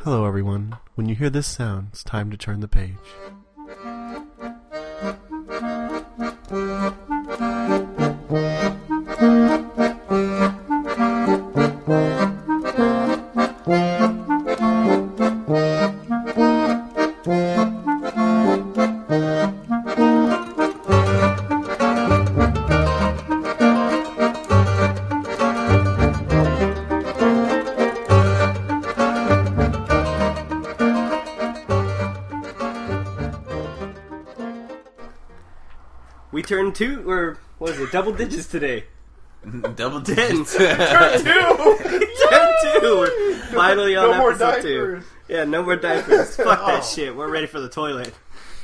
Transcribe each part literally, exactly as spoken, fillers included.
Hello everyone. When you hear this sound, it's time to turn the page. We turned two, or what is it, double digits today. Double digits. Turn two! Turn two! We're finally on No more episode two. diapers. Yeah, no more diapers. Fuck that Oh. shit. We're ready for the toilet.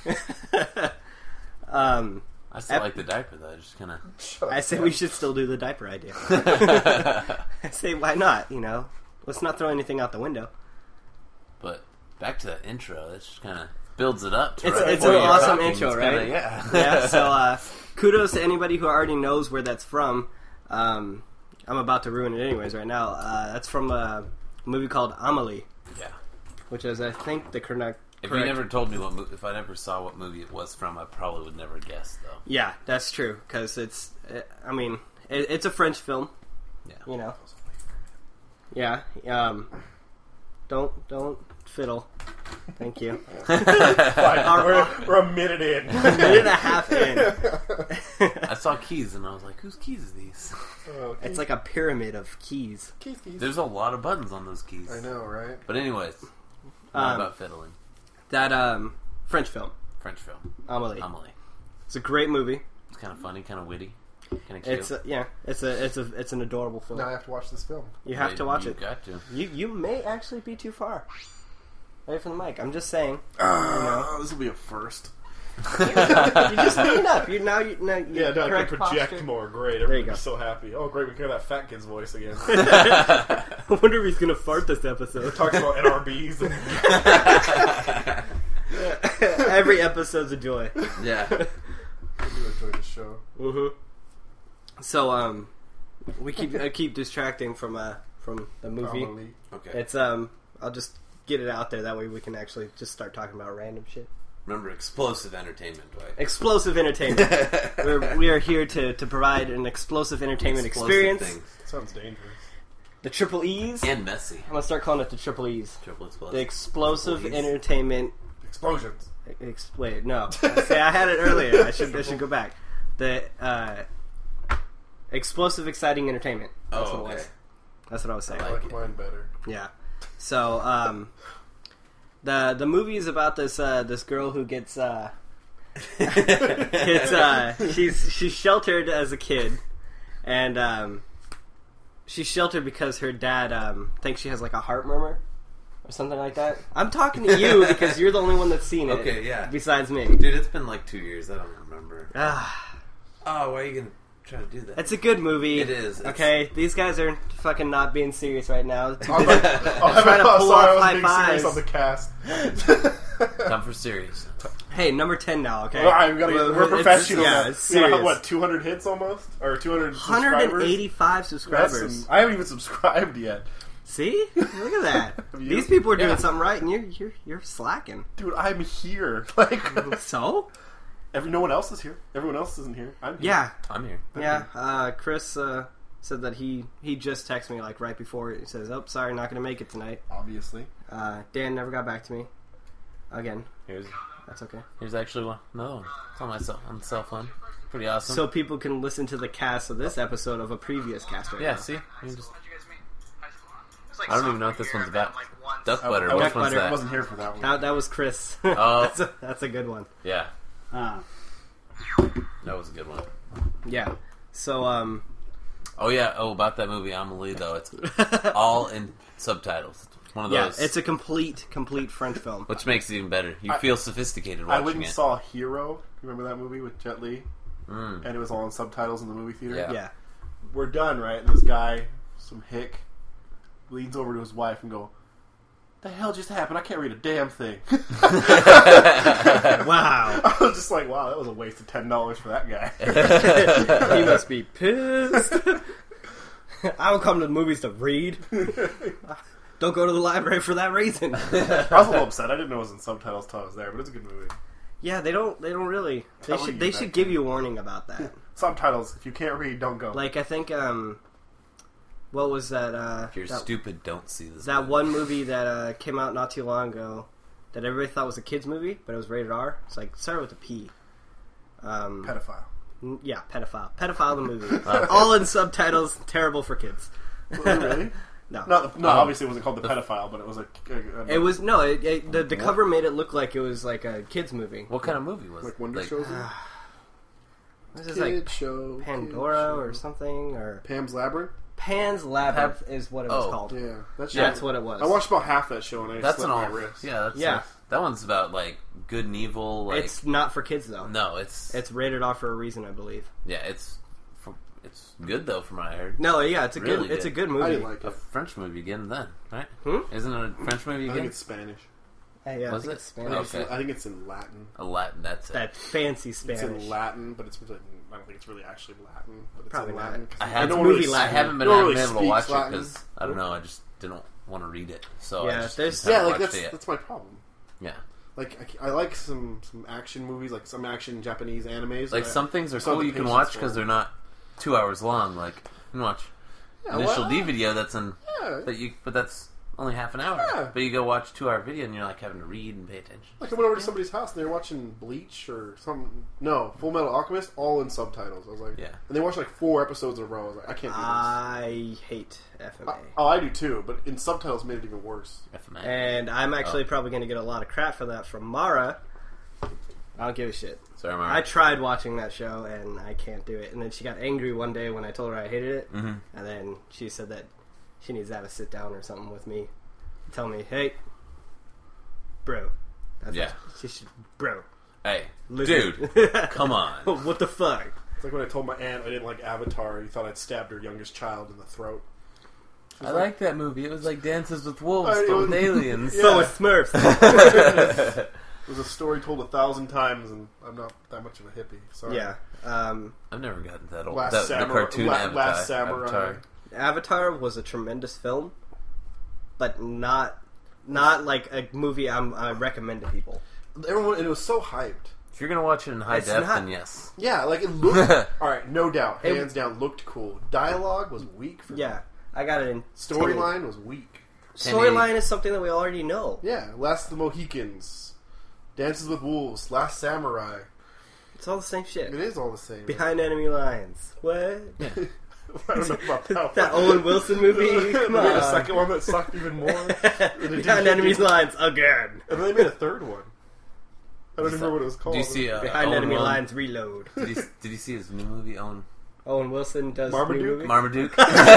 um, I still Ep- like the diaper though. Just kind of. I say we should still do the diaper idea. I say, why not? You know, let's not throw anything out the window. But back to that intro. That just kind of builds it up. To It's, right it's before an you're awesome talking. intro, It's right? kinda- yeah. Yeah, so uh, kudos to anybody who already knows where that's from. Um, I'm about to ruin it anyways right now. Uh, that's from a movie called Amelie, Yeah. which is, I think, the correct... If correct- you never told me what, mo- if I never saw what movie it was from, I probably would never guess though. Yeah, that's true, because it's... It, I mean, it, it's a French film, Yeah. you know. Yeah, um... Don't, don't fiddle. Thank you. Fine, we're, we're a minute in. A minute and a half in. I saw keys and I was like, whose keys are these? Oh, keys, It's like a pyramid of keys. keys, keys. There's a lot of buttons on those keys. I know, right? But anyways, not Um, about fiddling. That, um, French film, French film. Amelie. Amelie. It's a great movie. It's kind of funny, kind of witty, kind of cute. It's a, yeah, it's a it's a it's an adorable film. Now I have to watch this film. You have to watch you it. Got to. You you may actually be too far away from the mic. I'm just saying. Uh, this will be a first. You're just speaking up. You now you now you Yeah, no, I can correct project posture. more. Great. you Everybody's go. so happy. Oh, great, we can hear that fat kid's voice again. I wonder if he's gonna fart this episode. Talks about N R Bs. And Every episode's a joy. Yeah. I do enjoy the show. Mm-hmm. So um, we keep I keep distracting from uh from the movie. Amelie. Okay. It's um, I'll just get it out there. That way we can actually just start talking about random shit. Remember, explosive entertainment, Dwight. Explosive entertainment. We're, we are here to, to provide an explosive entertainment Explosive experience. things. Sounds dangerous. The triple E's. And messy. I'm gonna start calling it the triple E's. Triple explosive. The explosive Triple E's. entertainment. Explosions. Ex- wait, no. Say I had it earlier. I should I should go back. The uh, explosive, exciting entertainment. That's Oh, what it okay. was. That's what I was saying. I like like it. mine better. Yeah. So um, the the movie is about this uh, this girl who gets uh, gets uh, she's she's sheltered as a kid, and um, she's sheltered because her dad um, thinks she has like a heart murmur or something like that. I'm talking to you because you're the only one that's seen it. Okay, yeah. Besides me. Dude, it's been like two years. I don't remember. Ah, Oh, why are you going to try to do that? it's a good movie. It is. It's- Okay, these guys are fucking not being serious right now. Too I'm busy- like, oh, I'm trying to pull sorry, off I was being high serious fives. on the cast. Time for serious. Hey, number ten now. Okay, All right, we gotta, Well, we're it's- professional. Yeah, now. it's We got, serious. what, two hundred hits almost? Or two hundred one subscribers? hundred eighty-five That's subscribers. some, I haven't even subscribed yet. See, look at that. Have you? These people are doing Yeah. something right, and you're you're you're slacking. Dude, I'm here. Like, So, every, no one else is here. Everyone else isn't here. I'm here. yeah, I'm here. yeah. Uh, Chris uh, said that he he just texted me like right before. He says, "Oh, sorry, not going to make it tonight." Obviously. Uh, Dan never got back to me. Again, Here's that's okay. here's actually one. Another one. It's on my cell, on the cell phone. Pretty awesome. So people can listen to the cast of this episode of a previous cast. Right yeah, now. see? You can just- How'd you guys meet? High school, huh? I don't even know what this one's about. Duck I, butter. I, Which was, one's butter. I that? wasn't here for that one. That, that was Chris. Oh. that's, a, that's a good one. Yeah, Uh, that was a good one. yeah. So, um, Oh yeah. Oh, about that movie Amelie though. It's all in subtitles. It's one of yeah, those. it's a complete, complete French film. which makes it even better. You I- feel sophisticated I watching went and it. saw Hero. You remember that movie with Jet Li? Mm. And it was all in subtitles in the movie theater. Yeah. Yeah. We're done, right? And this guy, some hick, leans over to his wife and go, "The hell just happened? I can't read a damn thing." Wow. I was just like, "Wow, that was a waste of ten dollars for that guy." He must be pissed. I don't come to the movies to read. Don't go to the library for that reason. I was a little upset. I didn't know it was in subtitles until I was there, but it's a good movie. Yeah, they don't. They don't really. They Tell should. you They that should give thing. you a warning about that. Subtitles. If you can't read, don't go. Like I think, um, what was that? Uh, If you're that, stupid, don't see this. that movie. one movie that uh, came out not too long ago that everybody thought was a kids movie, but it was rated R. It's like started with a P. Um, Pedophile. n- yeah, pedophile. Pedophile the movie. All in subtitles. Terrible for kids. Really? No. No, no. Oh. Obviously, it wasn't called the pedophile, but it was a. a, a It was no. It, it, the the What? cover made it look like it was like a kids movie. What kind of movie was like it? Wonder Like, Shows. This is like show. Pandora kid or show. something or Pam's Labyrinth. Pan's Labyrinth is what it was Oh. called. Yeah, that show. That's what it was. I watched about half that show and I That's slit an my all. wrist. Yeah, that's Yeah. that one's about like good and evil. Like It's not for kids though. no, it's It's rated R for a reason, I believe. yeah, it's from, it's good though, from what I heard. No, yeah, it's a Really good. It's a good. good movie. I didn't like A it. French movie again, then right? Hmm? Isn't it a French movie I think again? it's Spanish. Hey, yeah, I Was think it? it's I Spanish. think, it's, Okay. I think it's in Latin. A Latin. That's it. That fancy It's Spanish. in Latin, but it's written. I don't think it's really actually Latin, but it's Probably in not. Latin. 'cause I I haven't don't movie really, Latin. I haven't been, I don't haven't really been able to watch speak it Latin. because I don't know. I just didn't want to read it, so Yeah, I just there's- haven't Yeah, like watched that's it yet. that's my problem. Yeah, Like I, I like some some action movies, like some action Japanese animes. like I- some things are I still have cool the you can patience watch for because them. they're not two hours long. Like you can watch Yeah, initial well, D video that's in Yeah, that you, but that's only half an hour. Yeah. But you go watch a two hour video and you're like having to read and pay attention. like I went over to somebody's house and they were watching Bleach or some no Full Metal Alchemist, all in subtitles. I was like, Yeah. and they watched like four episodes in a row. I was like, I can't do this. I hate F M A. I, oh, I do too, but in subtitles made it even worse. F M A. And I'm actually Oh. probably going to get a lot of crap for that from Mara. I don't give a shit. Sorry, I Mara. tried watching that show and I can't do it. And then she got angry one day when I told her I hated it. Mm-hmm. And then she said that she needs to have a sit down or something with me. Tell me, hey, bro. That's Yeah. what she should, bro. Hey, Listen. dude, come on. What the fuck? It's like when I told my aunt I didn't like Avatar. You thought I'd stabbed her youngest child in the throat. I like that movie. It was like Dances with Wolves, I- it but with was- aliens. Yeah. So is Smurfs. It was a story told a thousand times, and I'm not that much of a hippie. Sorry. yeah. Um, I've never gotten that old. Last the, the Samurai- cartoon La- Avatar. Last Samurai. Avatar. Avatar was a tremendous film, but not not like a movie I'm, I recommend to people. Everyone, it was so hyped. If you're gonna watch it in high It's def, not- then yes. Yeah, like it looked. All right, no doubt, It- hands down, looked cool. Dialogue was weak. For me. Yeah, I got it in Storyline was weak. Storyline is something that we already know. Yeah, Last of the Mohicans, Dances with Wolves, Last Samurai. It's all the same shit. It is all the same. Behind enemy lines. What? I don't know about that. That one. Owen Wilson movie? Come They made a on. second one that sucked even more. Behind enemy's lines again. And then they made a third one. I don't even remember what it was called. Do you see uh, Behind Owen enemy Wil- lines reload. Did you, did you see his new movie, Owen Owen Wilson does Marmaduke? new movie? Marmaduke?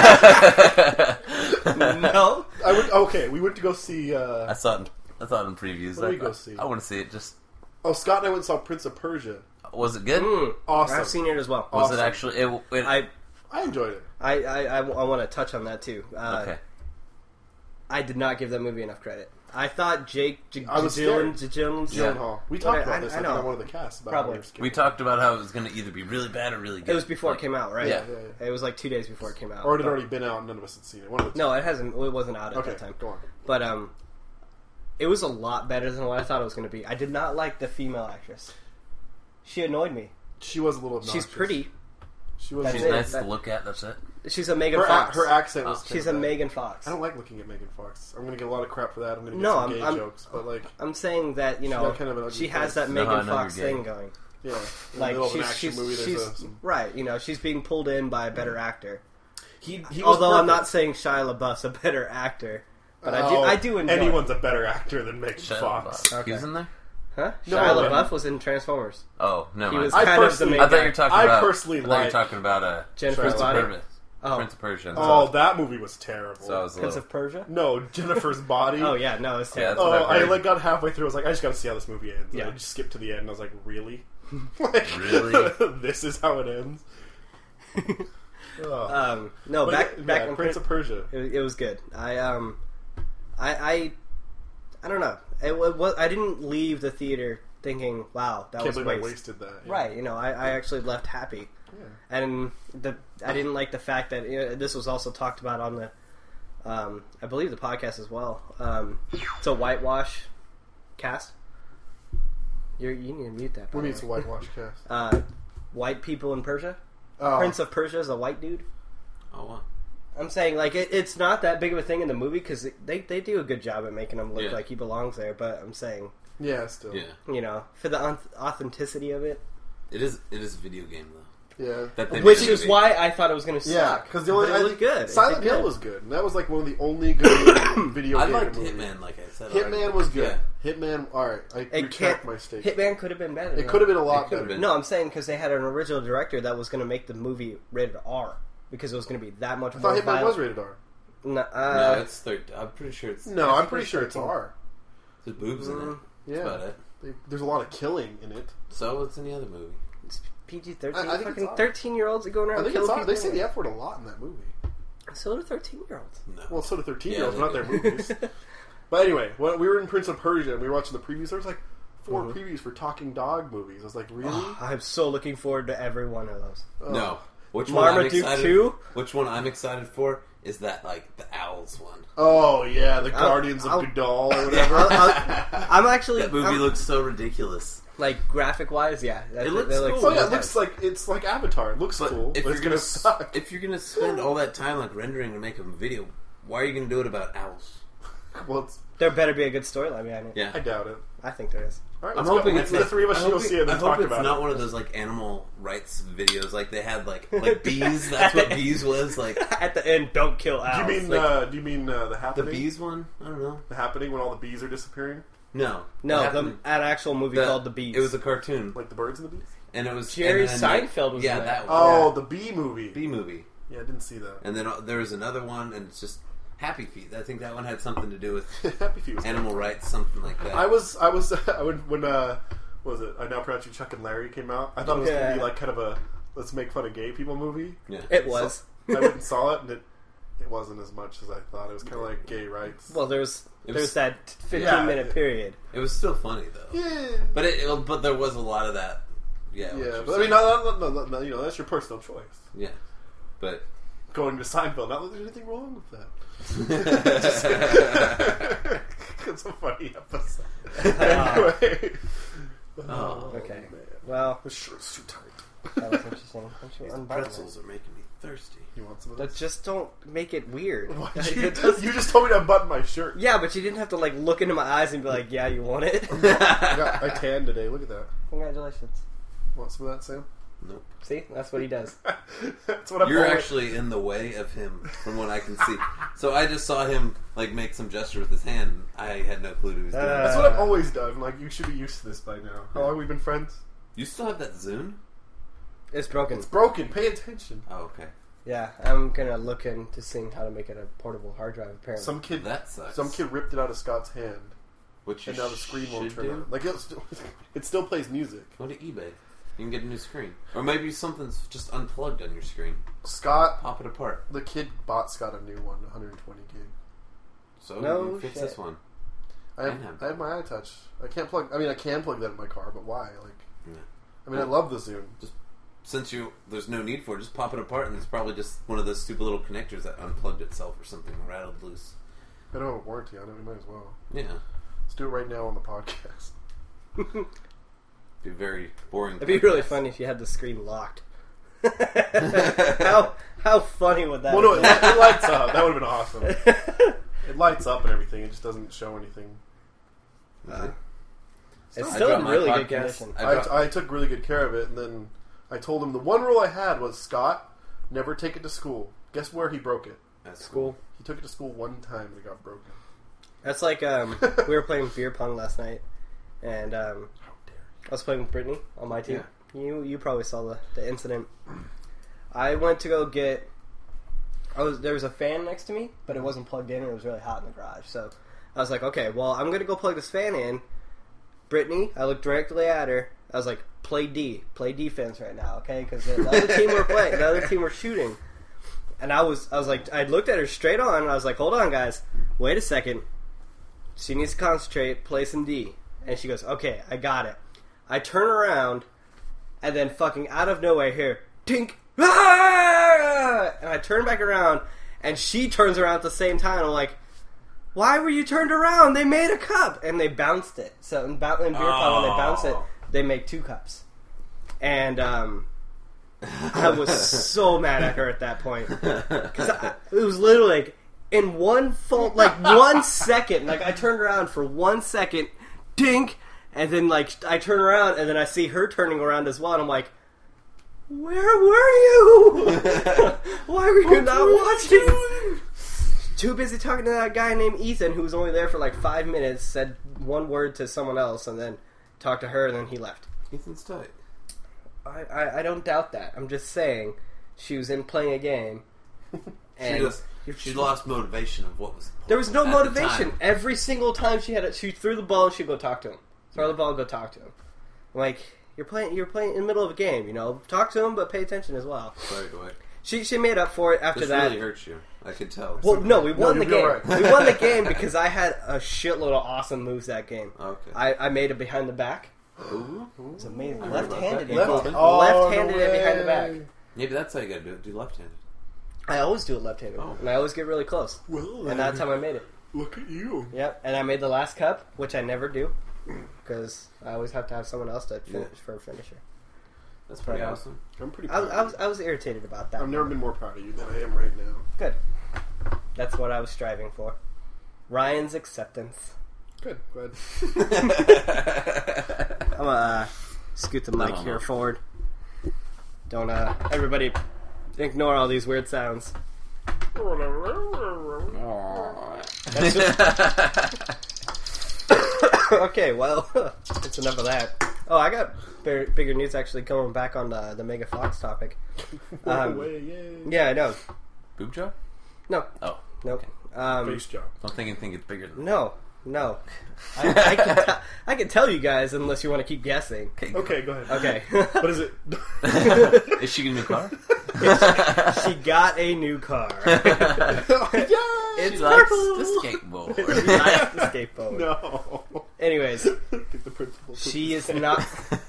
No. I went, okay, we went to go see. Uh, I saw it. In, I saw it in previews. What did I, we go thought- see? I want to see it. Just oh, Scott and I went and saw Prince of Persia. was it good? Mm, Awesome. I've seen it as well. Was Awesome. it actually? It, it, I, I enjoyed it. I, I, I, I want to touch on that too. Uh, okay. I did not give that movie enough credit. I thought Jake J- I was Gyllen- scared. Gyllenhaal- Yeah. Gyllenhaal. We But talked I- about I- this. I I, think, know. on one of the casts. About Probably. how we were scared. We talked about how it was going to either be really bad or really good. It was before Like, it came out, right? Yeah. Yeah, yeah. It was like two days before it came out. Or it had But- already been out and none of us had seen it. One of the two. No, it hasn't. It wasn't out at Okay, that time. go on. But um, it was a lot better than what I thought it was going to be. I did not like the female actress. She annoyed me. She was a little obnoxious. She's pretty. She was. That's She's a little- it. nice that- to look at. That's it. She's a Megan Her, a- Fox. her accent was. Oh. She's kinda a bad. Megan Fox. I don't like looking at Megan Fox. I'm going to get a lot of crap for that. I'm going to get No, some I'm- gay I'm- jokes, but like, I'm saying that you She's know got kind of an ugly she has face. that You know how Megan I know Fox you're gay. thing going. yeah, in Like the middle of an she's action she's, movie, there's she's a, some, right. You know she's being pulled in by a better actor. he, he was Although I'm not perfect. saying Shia LaBeouf's a better actor, but I do Oh, I do enjoy. anyone's a better actor than Megan Shia Fox. LaBeouf. Okay. He was in there? Huh? No, Shia man. LaBeouf was in Transformers. Oh, never He mind. was I kind of the personally- main I thought you guy. were talking I about. personally I thought you like- were talking about uh, Jennifer's Prince of body. Persia. Oh. Prince of Persia. Oh, that movie was terrible. so I was a Prince little. of Persia. No, Jennifer's Body. Oh yeah, no, it's Yeah, terrible. that's Oh, what I've I heard. like got halfway through. I was like, I just got to see how this movie ends. Yeah. And I just skipped to the end. And I was like, really? like, Really? this is how it ends. oh. um, no, But back yeah, back yeah, when Prince of Persia. It, it was good. I um, I I, I don't know. It, wa- was I didn't leave the theater thinking, "Wow, that Can't was believe I waste." wasted that. Yeah. Right. You know, I, I actually left happy, Yeah. and the I didn't like the fact that you know, this was also talked about on the Um, I believe the podcast as well. Um, it's a whitewash cast. You're, you need to mute that. by What the means a way. whitewash cast? Uh, white people in Persia. Oh. Prince of Persia is a white dude. Oh, wow. I'm saying, like, it, it's not that big of a thing in the movie because they, they do a good job at making him look Yeah. like he belongs there. But I'm saying, Yeah, still. Yeah. you know, for the un- authenticity of it, It is It is a video game, though. Yeah. That they which made is movie. why I thought it was going to Yeah, suck. because the only But it I looked think good. It Silent did Hill good. was good. And that was like one of the only good video I game liked movies. Hitman, like I said. Hitman already. was good. Yeah. Hitman, all right. I It retract can't- my statement. Hitman could have been better. It though. could have been a It lot could have better. been. No, I'm saying because they had an original director that was going to make the movie rated R because it was going to be that much I more thought Hitman violent. was rated R. No, No, uh, it's third. I'm pretty sure it's. No, I I'm think pretty it's sure it's thirteen. R. There's boobs in it. Mm, Yeah. That's about it. They, there's a lot of killing in it. So what's in the other movie? it's P G thirteen. I- I think Fucking it's R. thirteen year olds are going I around think killing it's R. people. They say the F word a lot in that movie. So do thirteen year olds. No. Well, so do thirteen year olds, Yeah, not they their do. movies. But anyway, when we were in Prince of Persia and we were watching the previews, there was like four Mhm. previews for talking dog movies. I was like, really? Oh, I'm so looking forward to every one of those. Oh. No. Which one I'm Marmaduke excited? two? Which one I'm excited for is that like the owls one. Oh, yeah, the I'll- Guardians I'll- of Gadol or whatever. I'll- I'll- I'm actually That movie I'm- looks so ridiculous. like graphic wise, yeah. That, It looks they look cool. oh, yeah, it intense. looks like it's like Avatar. It looks But cool, if but you're it's gonna gonna s- suck. if you're gonna spend all that time like rendering and make a video, why are you gonna do it about owls? Well, it's, There better be a good storyline behind it. Yeah. I doubt it. I think there is. All right, I'm let's hoping go. it's the not, three of us I should go hope see it and I then hope talk it's about not it. one of those like animal rights videos like they had like like bees. That's what bees was like. At the end, don't kill Do owls. you mean Like, uh, do you mean uh, the The happening? bees one? I don't know. The happening when all the bees are disappearing, No, no, What the, happened- an actual movie the- called The Bees. It was a cartoon, like the birds and the bees. and it was Jerry and then, like, Seinfeld was yeah in that that. one. Oh, Yeah. the bee movie. Bee movie, Yeah, I didn't see that. and then uh, there was another one, and it's just Happy Feet. I think that one had something to do with Happy Feet was animal rights, something like that. I was, I was, when, when uh, what was it? I Now Pronounce You Chuck and Larry came out. I thought it was going to be Yeah. like kind of a let's make fun of gay people movie. yeah. It was. So, I went and saw it, and it it wasn't as much as I thought. It was kind of like gay rights. Well, there's It there's was- that fifteen Yeah. minute period. It was still funny though, yeah, but it, it but there was a lot of that. Yeah, what yeah. you're But I mean, saying. no, no, no, no, no, you know, that's your personal choice. yeah, but Going to Seinfeld, not that there's anything wrong with that. It's a funny episode. Anyway. Oh, Okay. man. Well, The shirt's too tight. that was interesting. Don't you these unbutton pretzels are making me thirsty. You want some of it? this? But just don't make it weird. Why'd Like, you, it doesn't- you just told me to unbutton my shirt. yeah, but you didn't have to like look into my eyes and be like, "Yeah, you want it." I, got, I tanned today. Look at that. Congratulations. Want some of that, Sam? Nope. See, that's what he does. That's what I'm You're always- actually in the way of him, from what I can see. So I just saw him like make some gesture with his hand. I had no clue what he was doing. Uh, That's what I've always done. Like, you should be used to this by now. How long have we been friends? You still have that Zune? It's broken. It's broken. Pay attention. Oh, okay. Yeah, I'm gonna look into seeing how to make it a portable hard drive. Apparently, Some kid, That sucks. some kid ripped it out of Scott's hand, Which you and now the screen won't should turn do? on. Like, it still, it still plays music. Go to eBay. You can get a new screen, or maybe something's just unplugged on your screen. Scott, Pop it apart. the kid bought Scott a new one, one hundred twenty gig. So No you can fix shit. this one. I have, Can have. I have my iTouch. I can't plug. I mean, I can plug that in my car, but why? Like, Yeah. I mean, I love the Zune. Since you there's no need for it, just pop it apart, and it's probably just one of those stupid little connectors that unplugged itself or something, rattled loose. I don't have a warranty on it. We might as well. Yeah, Let's do it right now on the podcast. be very boring. it'd be really podcast. funny if you had the screen locked. how how funny would that? Well, no, it, have li- it lights up. That would have been awesome. been? It lights up and everything. It just doesn't show anything. Uh, It's I still dropped in my really good podcast. condition. I I, dropped- I took really good care of it, and then I told him the one rule I had was, Scott, never take it to school. Guess where he broke it? That's School. He took it to school one time and it got broken. That's like um, we were playing beer pong last night, and um, How dare I was playing with Brittany on my team. You you probably saw the, the incident. I went to go get. I was there was a fan next to me, but it wasn't plugged in, and it was really hot in the garage. So I was like, okay, well, I'm gonna go plug this fan in. Brittany, I looked directly at her. I was like, play D, play defense right now, okay? Because the other team were playing, the other team were shooting, and I was I was like, I looked at her straight on, and I was like, hold on, guys, wait a second. She needs to concentrate, play some D. And she goes, okay, I got it. I turn around, and then fucking out of nowhere, here, tink, ah! And I turn back around, and she turns around at the same time. I'm like, why were you turned around? They made a cup, and they bounced it. So in, ba- in beer pong, when they bounce it, they make two cups. And um, I was so mad at her at that point because it was literally like in one full, like one second. Like I turned around for one second, dink, and then like I turn around, and then I see her turning around as well, and I'm like, where were you? Why were you not watching? Too busy talking to that guy named Ethan, who was only there for like five minutes, said one word to someone else, and then talked to her, and then he left. Ethan's tight. I, I, I don't doubt that. I'm just saying, she was in playing a game, and She, just, she lost motivation of what was important there was no at the motivation. time. Every single time she had it, she threw the ball and she'd go talk to him. Throw the ball and go talk to him. Like, you're playing, you're playing in the middle of a game, you know. Talk to him, but pay attention as well. Sorry, Dwight. She she made up for it after This that. really hurts you. I could tell. Well, no, we won No, the you're game. right. We won the game because I had a shitload of awesome moves that game. Okay. I, I made it behind the back. Ooh. It was amazing. I heard about Left-handed. that. it. Left- Left-handed Oh, no it behind the way. back. Maybe that's how you gotta do it. Do left-handed. I always do it left-handed, Oh. and I always get really close. Well, And that time I made it. look at you. Yep, and I made the last cup, which I never do, because I always have to have someone else to finish Yeah. for a finisher. That's pretty Right. awesome. I'm pretty I, proud. I was I was irritated about that. I've never been more proud of you than I am right now. Good. That's what I was striving for. Ryan's acceptance. Good, glad. I'm gonna uh, scoot the mic No, here no. forward. Don't uh, everybody ignore all these weird sounds. That's just... Okay, well, that's enough of that. Oh, I got bigger, bigger news actually coming back on the, the Mega Fox topic. Um, away, yay. Yeah, I know. Boob job? No, Oh. nope. Um, Face job. Don't think anything gets bigger than no, no. I, I, can t- I can tell you guys unless you want to keep guessing. that. Okay, go ahead. Okay. What is it? Is she getting a new car? She got a new car. It's She likes purple. the skateboard. She likes the skateboard. No. Anyways, I think the principal. she is not.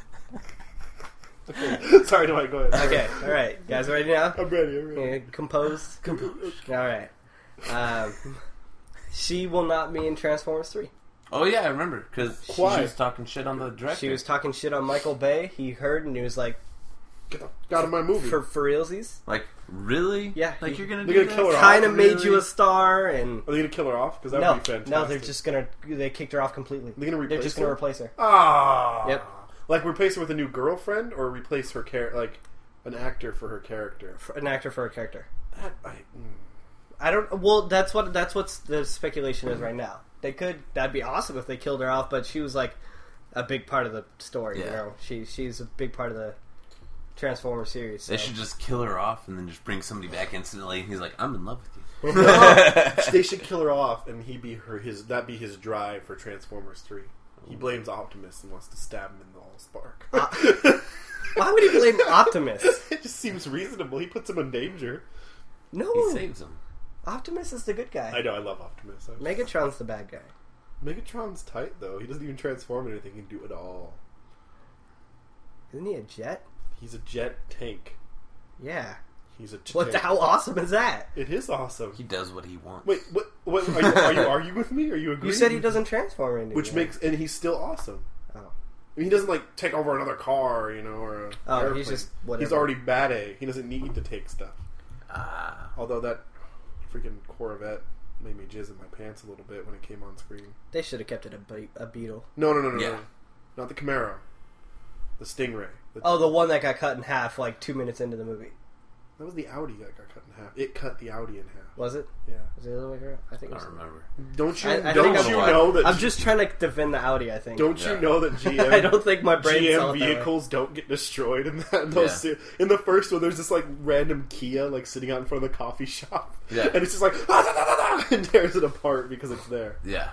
Sorry, no, go ahead. Okay, all right, guys, ready now? I'm ready. I'm ready. Yeah, composed. Composed. All right. Um, she will not be in Transformers three. Oh yeah, I remember because she Why? was talking shit on the director. She was talking shit on Michael Bay. He heard and he was like, Get the fuck out of my movie. "For for realsies, like, really? Yeah, Like he- you're gonna They're do gonna kill her this? off. kind of made really? you a star." And Are they gonna kill her off? Because that no, would be fantastic. no, they're just gonna they kicked her off completely. They're gonna They're replace just gonna her? replace her. Ah. Yep. Like replace her with a new girlfriend, or replace her char- like an actor for her character. For an actor for a character. That, I, mm. I don't. Well, that's what that's what's the speculation is right now. They could. That'd be awesome if they killed her off, but she was like a big part of the story. You Yeah. know, she she's a big part of the Transformers series. So. They should just kill her off and then just bring somebody back instantly. And he's like, "I'm in love with you." No, they should kill her off, and he be her his that be his drive for Transformers three. He blames Optimus and wants to stab him in the all spark. Why would he blame Optimus? It just seems reasonable. He puts him in danger. No, He saves him. Optimus is the good guy. I know. I love Optimus. I- Megatron's the bad guy. Megatron's tight though. He doesn't even transform into anything. He can do it all. Isn't he a jet? He's a jet tank. Yeah. He's a jet What? tank. How awesome is that? It is awesome. He does what he wants. Wait, what? What are you, are you arguing with me? Are you agreeing? You said he doesn't transform into Which anything. makes and he's still awesome. Oh. I mean, he doesn't like take over another car, you know, or a Oh, airplane. he's just whatever. He's already bad A. He doesn't need to take stuff. Ah. Although that freaking Corvette made me jizz in my pants a little bit when it came on screen. They should have kept it a, be- a Beetle. No, no, no, no, Yeah. no, not the Camaro, the Stingray. The- Oh, the one that got cut in half like two minutes into the movie. that was the Audi that got cut in half. It cut the Audi in half. Was it? Yeah. Was it the other way around? I think I it was. don't remember. Don't you? I, I don't think you I'm, know that? I'm just trying to defend the Audi. I think. Don't you Yeah. know that G M? I don't think my brain G saw M it that way. vehicles don't get destroyed in that. In, those Yeah. se- in the first one, there's this like random Kia like sitting out in front of the coffee shop, Yeah. and it's just like ah, da, da, da, da, and tears it apart because it's there. Yeah.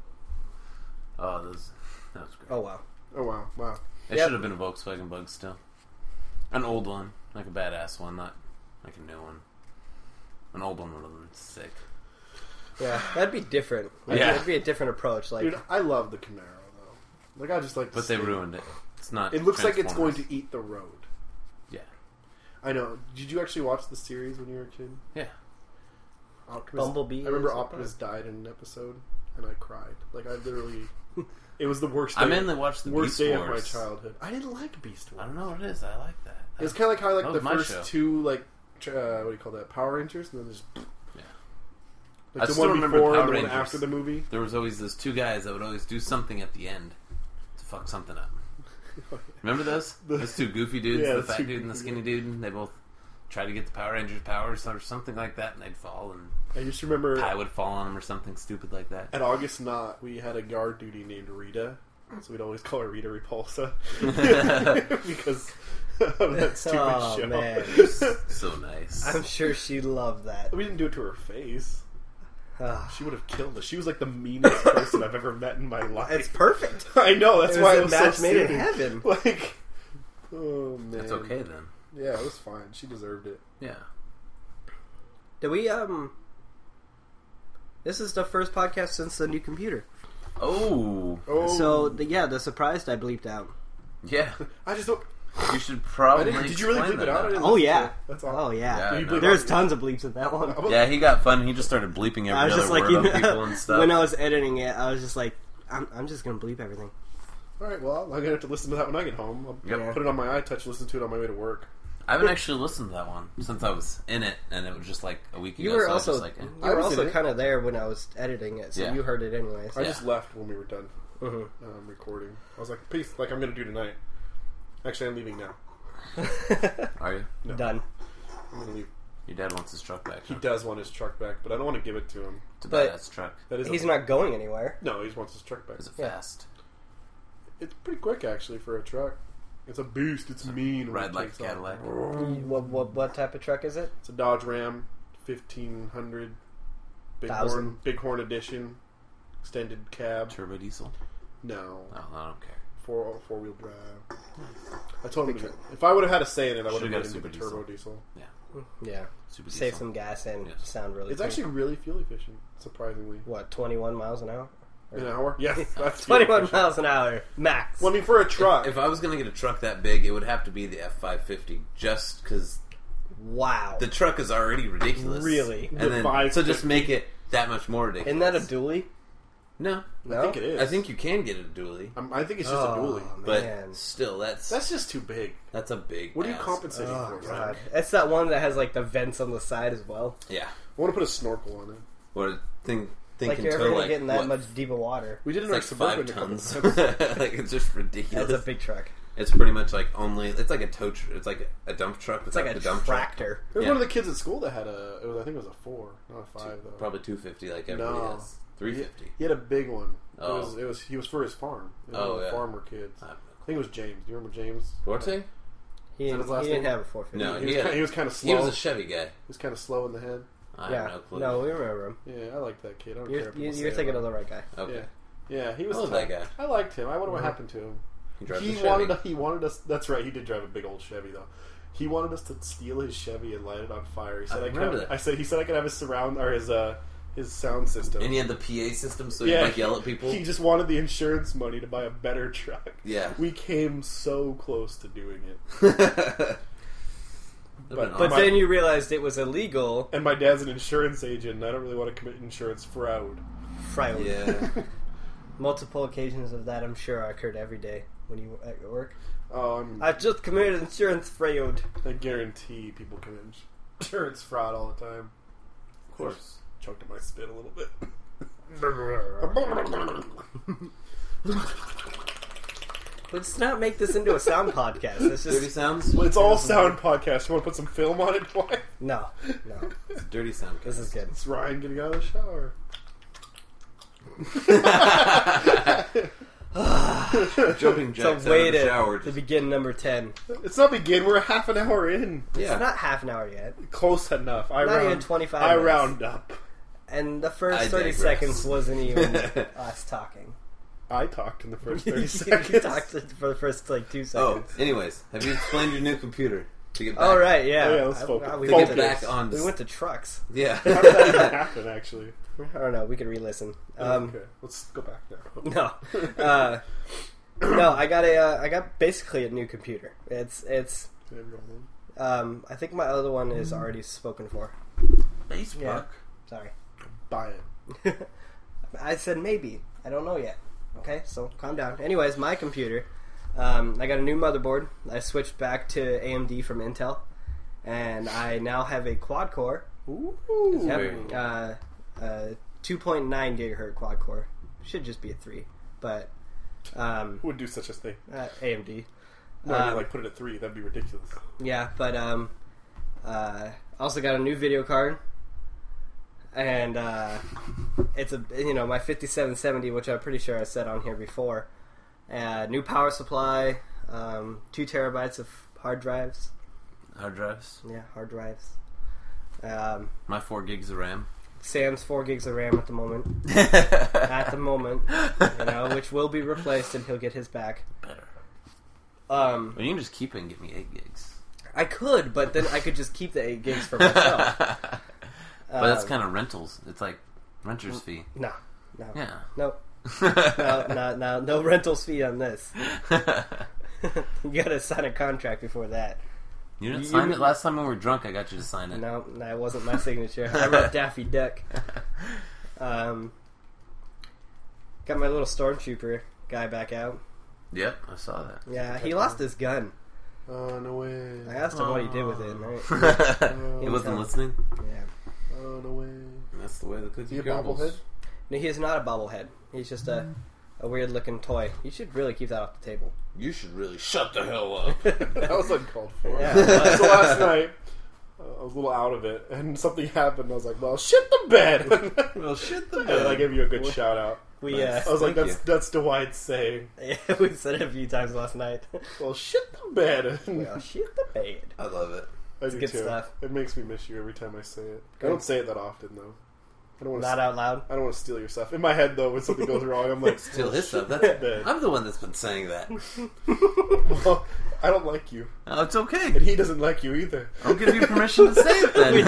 Oh, that was, that was great. Oh wow. Oh wow, wow. It Yep. should have been a Volkswagen Bug still. An old one. Like a badass one, not like a new one. An old one would have been sick. Yeah, that'd be different. Like, Yeah. it'd be a different approach. Like, Dude, I love the Camaro though. Like I just like. to But they see- ruined it. It's not. It looks like it's going Transformers. to eat the road. Yeah. I know. Did you actually watch the series when you were a kid? Yeah. Optimus, Bumblebee I remember is a Optimus died in an episode, and I cried. Like I literally, it was the worst. I day, mainly watched the worst Beast day Wars. of my childhood. I didn't like Beast Wars. I don't know what it is. I like that. It was kind of like how like That the was my first show. two like tr- uh, what do you call that Power Rangers, and then there's Yeah. like I the still one remember before Power and the one Rangers. after the movie. There was always those two guys that would always do something at the end to fuck something up. Remember those? The- Those two goofy dudes, Yeah, the the fat two dude and the goofy skinny dude, and they both tried to get the Power Rangers powers or something like that, and they'd fall, and I used to remember pie would fall on them or something stupid like that. at August Knot we had a guard duty named Rita, so we'd always call her Rita Repulsa because of that stupid Oh, show. man. So nice. I'm sure she loved that. We didn't do it to her face. Ah. She would have killed us. She was like the meanest person I've ever met in my life. It's perfect. I know. That's It was why a it was match so made in soon. heaven. Like, oh man, That's okay then. Yeah, it was fine. She deserved it. Yeah. Did we, um... This is the first podcast since the new computer. Oh. Oh, So, the, yeah, the surprised I bleeped out. Yeah. I just don't. You should I probably. didn't, did you really explain bleep it that out? I now. didn't Oh, listen to yeah. it. That's Oh, all. yeah. Yeah, You no. bleep There's out- tons of bleeps in that one. Yeah, he got fun. He just started bleeping every I was other just like, word you on know, people and stuff. when I was editing it, I was just like, I'm, I'm just gonna bleep everything. All right. Well, I'm gonna have to listen to that when I get home. I'll Yep. put it on my iTouch. Listen to it on my way to work. I haven't actually listened to that one since I was in it, and it was just like a week ago. You were so I was also just like, eh. you I were was also in it. kind of there when I was editing it, so Yeah. you heard it anyways. I Yeah. just left when we were done Mhm. um, recording. I was like, peace. Like I'm gonna do tonight. Actually, I'm leaving now. Are you? No. Done. I'm gonna leave. Your dad wants his truck back. He Huh? does want his truck back, but I don't want to give it to him. It's a But- badass truck. That is. He's a, not going anywhere. No, he just wants his truck back. Is it Yeah. fast? It's pretty quick actually for a truck. It's a beast. It's mean. when Ride it like takes a Cadillac. off. What, what what type of truck is it? It's a Dodge Ram fifteen hundred Bighorn Thousand. Bighorn edition extended cab. Turbo diesel? No, No, I don't care. four four wheel drive. I told him to, if I would have had a say in it, I would Should've have got made a him get super the turbo diesel. diesel. Yeah, Super save diesel. some gas and Yes. sound really. It's cool. actually really fuel efficient, surprisingly. what twenty-one miles an hour. An hour? Yes, that's fuel twenty-one efficient. miles an hour max. Well, I mean, for a truck, If I was going to get a truck that big, it would have to be the F five fifty, just because Wow. the truck is already ridiculous. Really? And The then, five so just fifty. make it that much more ridiculous. Isn't that a dually? No. No, I think it is. I think you can get a dually, I'm, I think it's just oh, a dually. but man. still, that's That's just too big. that's a big What are you ass. compensating Oh for? god, Right? that's that one that has like the vents on the side as well. Yeah. I want to put a snorkel on it. What think think Like can you're ever tow gonna like get in that what, much deep of water. We did it in it's our like Suburban five a couple tons. times. Like it's just ridiculous. That's a big truck. It's pretty much like only. It's like a tow. Tr- it's like a dump truck. It's like without a the dump truck. tractor. There was Yeah. one of the kids at school that had a. It was, I think it was a four, not a five though. Probably two fifty, like everybody No. has. Three fifty. He had a big one. Oh. It was. It was. He was for his farm. It was Oh, one of the yeah. farmer kids. I I have no think it was James. Do you remember James? Duarte? He Is that didn't, his last he didn't name? have a four fifty. No, he, he was had- kind, he was kind of He slow. was a Chevy guy. He was kind of slow in the head. I yeah, have no clue. no, we remember him. Yeah, I like that kid. I don't You're, care. what you, people you're say thinking of about the right guy. Okay. him. Yeah, yeah, he was I love tough. that guy. I liked him. I wonder what Mhm. happened to him. He drives He a Chevy. wanted. To, he wanted us. That's right. He did drive a big old Chevy though. He wanted us to steal his Chevy and light it on fire. He said I I, could remember have, that. I said he said I could have his surround or his uh his sound system. And he had the P A system, so Yeah. he'd like yell at people. He just wanted the insurance money to buy a better truck. Yeah. We came so close to doing it. but But- But My- then you realized it was illegal. And my dad's an insurance agent, and I don't really want to commit insurance fraud. Fraud. yeah. Multiple occasions of that, I'm sure, occurred every day when you were at work. Oh, I'm, I just committed insurance fraud. I guarantee people commit insurance fraud all the time. Of course. Choked on my spit a little bit. Let's not make this into a sound podcast. It's Dirty just sounds. Well, it's all sound podcast. You want to put some film on it? Why? no, no. It's dirty sound. This is good. It's Ryan getting out of the shower. Jumping It's jacks a out way of the to, shower. to Just, begin number ten. It's not begin. We're a half an hour in. yeah. It's not half an hour yet, Close enough. I Not round. even twenty-five I minutes. round up. and the first I thirty digress. seconds wasn't even us talking. I talked in the first You thirty seconds. talked for the first like two Oh, seconds. anyways, have you explained your new computer? To get back, Oh, right, yeah. Oh, yeah, let's I- focus. I- we, To went get to, back on. we went to trucks. Yeah. How did that even happen, actually? I don't know. We could re-listen. Um, okay, let's go back now. No, uh, no. I got a. Uh, I got basically a new computer. It's. It's. Um, I think my other one is already spoken for. Facebook. Sorry. Buy it. I said maybe. I don't know yet. Okay, so calm down. Anyways, my computer. Um, I got a new motherboard. I switched back to A M D from Intel, and I now have a quad core. Ooh. Yep, uh, uh, two point nine gigahertz quad core. Should just be a three, but um, Who would do such a thing? uh, A M D. No, I mean, Um, like, put it at three. That'd be ridiculous. Yeah, but um, uh, also got a new video card, and uh, it's a you know my fifty-seven seventy, which I'm pretty sure I said on here before. Uh, new power supply, um, two terabytes of hard drives. Hard drives. Yeah, hard drives. Um, My four gigs of RAM. Sam's four gigs of RAM at the moment. At the moment, you know, which will be replaced, and he'll get his back. Better. Um, Well, you can just keep it and get me eight gigs. I could, but then I could just keep the eight gigs for myself. But that's Um, kind of rentals. It's like renter's fee. No, no, Yeah. no, no, no, no, no rentals fee on this. You gotta sign a contract before that. You didn't You- sign you- it last time when we were drunk. I got you to sign it. No, that wasn't my signature. I wrote Daffy Duck. Um, got my little stormtrooper guy back out. Yep, I saw that. Yeah, he lost his gun. Oh, no way. I asked him what he did with it. Right? He wasn't listening. Yeah. Oh, no way. That's the way the Is cookie he a crumbles. bobblehead? No, he is not a bobblehead. He's just a a weird looking toy. You should really keep that off the table. You should really shut the hell up. That was uncalled for. Yeah. So last night, uh, I was a little out of it, and something happened. I was like, well, shit the bed. Well, shit the And I gave you a good shout out. We Nice. uh, I was like, Thank that's that's Dwight's saying. we said it a few times last night. Well, shit the bed. Well, shit the bed. I love it. I do good too. stuff. It makes me miss you every time I say it. Good. I don't say it that often though. I don't want Not to. out loud. I don't want to steal your stuff. In my head though, when something goes wrong, I'm like, Steal his stuff. shit That's, the bed. I'm the one that's been saying that. Well, I don't like you, Oh, it's okay. and he doesn't like you either. I'll give you permission to say it then.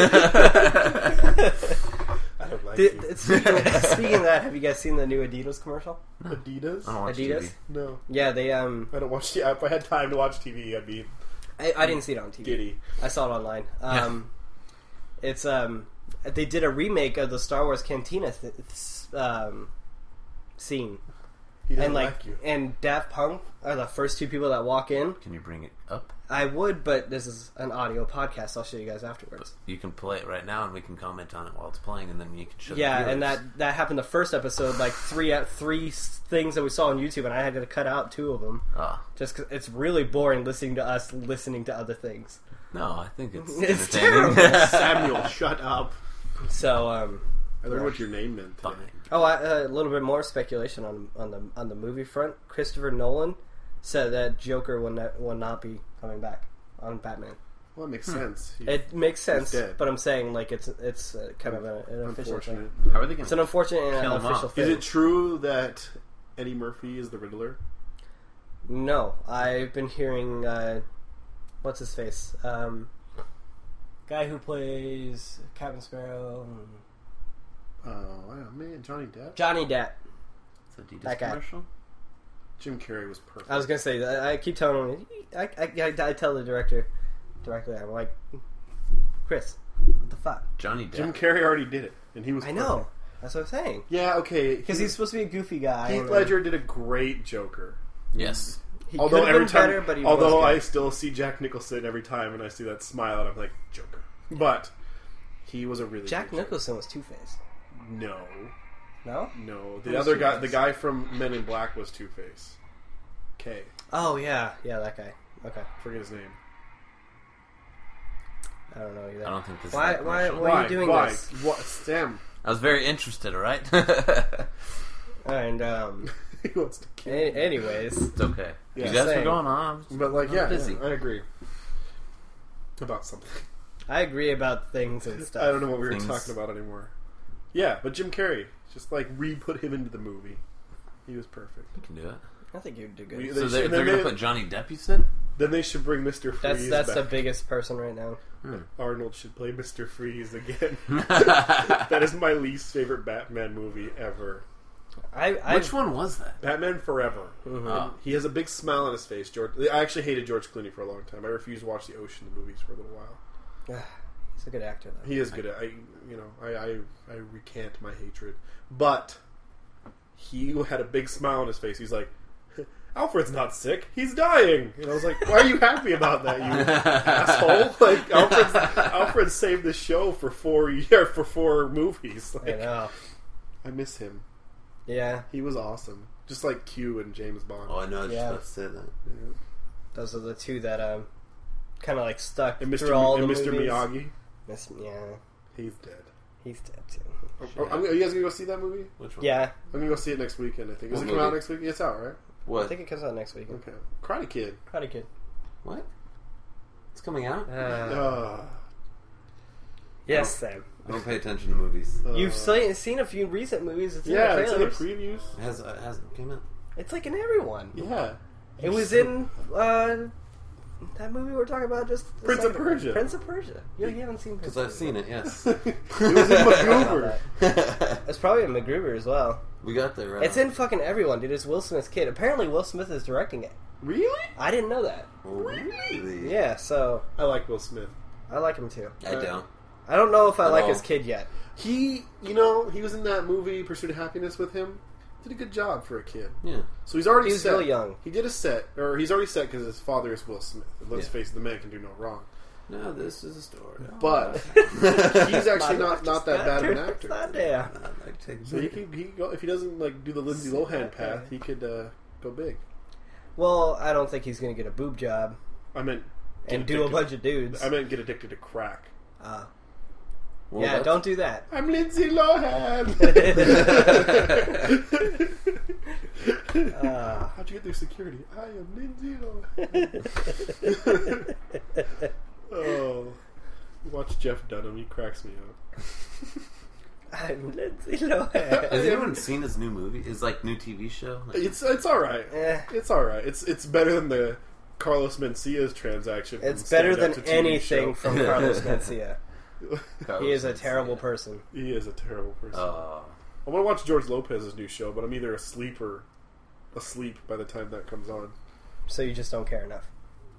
I don't like Did, you. speaking, speaking of that, have you guys seen the new Adidas commercial? Adidas? I don't watch Adidas? T V. No, Yeah, they um, I don't watch. Yeah, if I had time to watch T V, I'd be I, I didn't see it on T V. giddy. I saw it online. Um, it's um, they did a remake of the Star Wars Cantina th- th- um, scene, He doesn't and like, like you. and Daft Punk are the first two people that walk in. Can you bring it up? I would, but this is an audio podcast. I'll show you guys afterwards. You can play it right now, and we can comment on it while it's playing, and then you can show. Yeah, the and viewers. that that happened the first episode. Like three uh, three s- things that we saw on YouTube, and I had to cut out two of them Oh. just 'cause it's really boring listening to us listening to other things. No, I think it's, It's entertaining. terrible. Samuel, shut up. So, um, I learned what your name meant today. Fine. oh, I, uh, a little bit more speculation on on the on the movie front. Christopher Nolan said that Joker will not, will not be coming back on Batman. Well, that makes sense. He- It makes sense, dead. but I'm saying like it's it's uh, kind of a, an official unfortunate. thing. How are they going It's an unfortunate and Kill an him official off. thing. Is it true that Eddie Murphy is the Riddler? No, I've been hearing uh, what's his face, um, guy who plays Captain Sparrow, Oh, wow, man, Johnny Depp. Johnny Depp. It's a Adidas That guy. commercial? Jim Carrey was perfect. I was gonna say I, I keep telling him. I, I, I, I tell the director directly. I'm like, Chris, what the fuck? Johnny Depp. Jim Carrey already did it, and he was. I know. perfect. That's what I'm saying. Yeah, okay. Because he- he's supposed to be a goofy guy. Heath and, Ledger did a great Joker. Yes. He although could have every been time, better, but he although was I good. still see Jack Nicholson every time, and I see that smile, and I'm like Joker. But he was a really Jack good Joker. Nicholson was Two Face. No, No. no. The Who was other guy, the Two-Face? guy from Men in Black, was Two Face. K. Oh yeah, yeah, that guy. Okay, Forget his name. I don't know either. I don't think this Why- is that why- commercial. why- are you doing Why? this? What? Stem. I was very interested, alright? And um, He wants to kill. a- me. anyways, It's okay. Yeah. you guys Same. were going on. But like, I'm yeah, busy. yeah, I agree about something. I agree about things and stuff. I don't know what we were Things- talking about anymore. Yeah, but Jim Carrey, just like re-put him into the movie. He was perfect. You can do it. I think you'd do good. We- So They they're, should- they're then going to they- put Johnny Depp, you said? Then they should bring Mister Freeze That's that's the back. biggest person right now. Arnold should play Mister Freeze again. That is my least favorite Batman movie ever. I, I Which one was that? Batman Forever. Mhm. Oh. He has a big smile on his face. George. I actually hated George Clooney for a long time. I refused to watch the Ocean movies for a little while. He's a good actor, though. He is good at. I you know I, I I recant my hatred, but he had a big smile on his face. He's like, Alfred's not sick. He's dying. And I was like, why are you happy about that, you asshole? Like Alfred's, Alfred saved the show for four year for four movies. Like, I know. I miss him. Yeah, He was awesome. Just like Q and James Bond. Oh, I know. I was Yeah. just about to say that. Yeah. those are the two that um kind of like stuck And Mister through all and the Mister movies. Miyagi. Miss, yeah, He's dead. he's dead too. Oh, I'm- are you guys gonna go see that movie? Which one? Yeah, I'm gonna go see it next weekend. I think. Does What it come out movie? next week? It's out, right? What? I think it comes out next week. Okay. Karate Kid. Karate Kid. What? It's coming out? Uh, Uh, yes, Sam. I don't pay attention to movies. uh, You've seen, seen a few recent movies. It's in yeah, the it's in the trailers. previews. It has it hasn't came out. It's like in everyone. Yeah. It was in uh, that movie we were talking about just a Prince of second- Persia. Prince of Persia. You, you haven't seen Prince Because of I've seen it. Yes. It was in MacGruber. It's probably in MacGruber as well. We got there. Right It's in fucking everyone, dude. It's Will Smith's kid. Apparently, Will Smith is directing it. Really? I didn't know that. Really? Yeah, so I like Will Smith. I like him too. I don't. I don't know if I At like all. his kid yet. He, you know, he was in that movie Pursuit of Happiness with him. Did a good job for a kid. Yeah. So he's already He was set. really young. He did a set, or he's already set because his father is Will Smith. And let's Yeah. face it, the man can do no wrong. No, this is a story. But he's actually not, not that bad of an actor. Yeah. I like taking So he can he can go if he doesn't like do the Lindsay Lohan path, he could uh, go big. Well, I don't think he's going to get a boob job I meant get and do a addicted- bunch of dudes. I meant get addicted to crack. Uh, Well, yeah, that's- don't do that. I'm Lindsay Lohan. Uh, How'd you get through security? I am Lindsay Lohan. Oh, watch Jeff Dunham. He cracks me up. I'm Lindsay Lohan. Has anyone seen his new movie? His like new T V show? Like, It's it's all right. Eh. It's all right. It's it's better than the Carlos Mencia's transaction. from It's better stand-up than to T V anything show. from Carlos Mencia. Carlos He is a Mencia. terrible person. He is a terrible person. Oh. I want to watch George Lopez's new show, but I'm either asleep or asleep by the time that comes on. So you just don't care enough.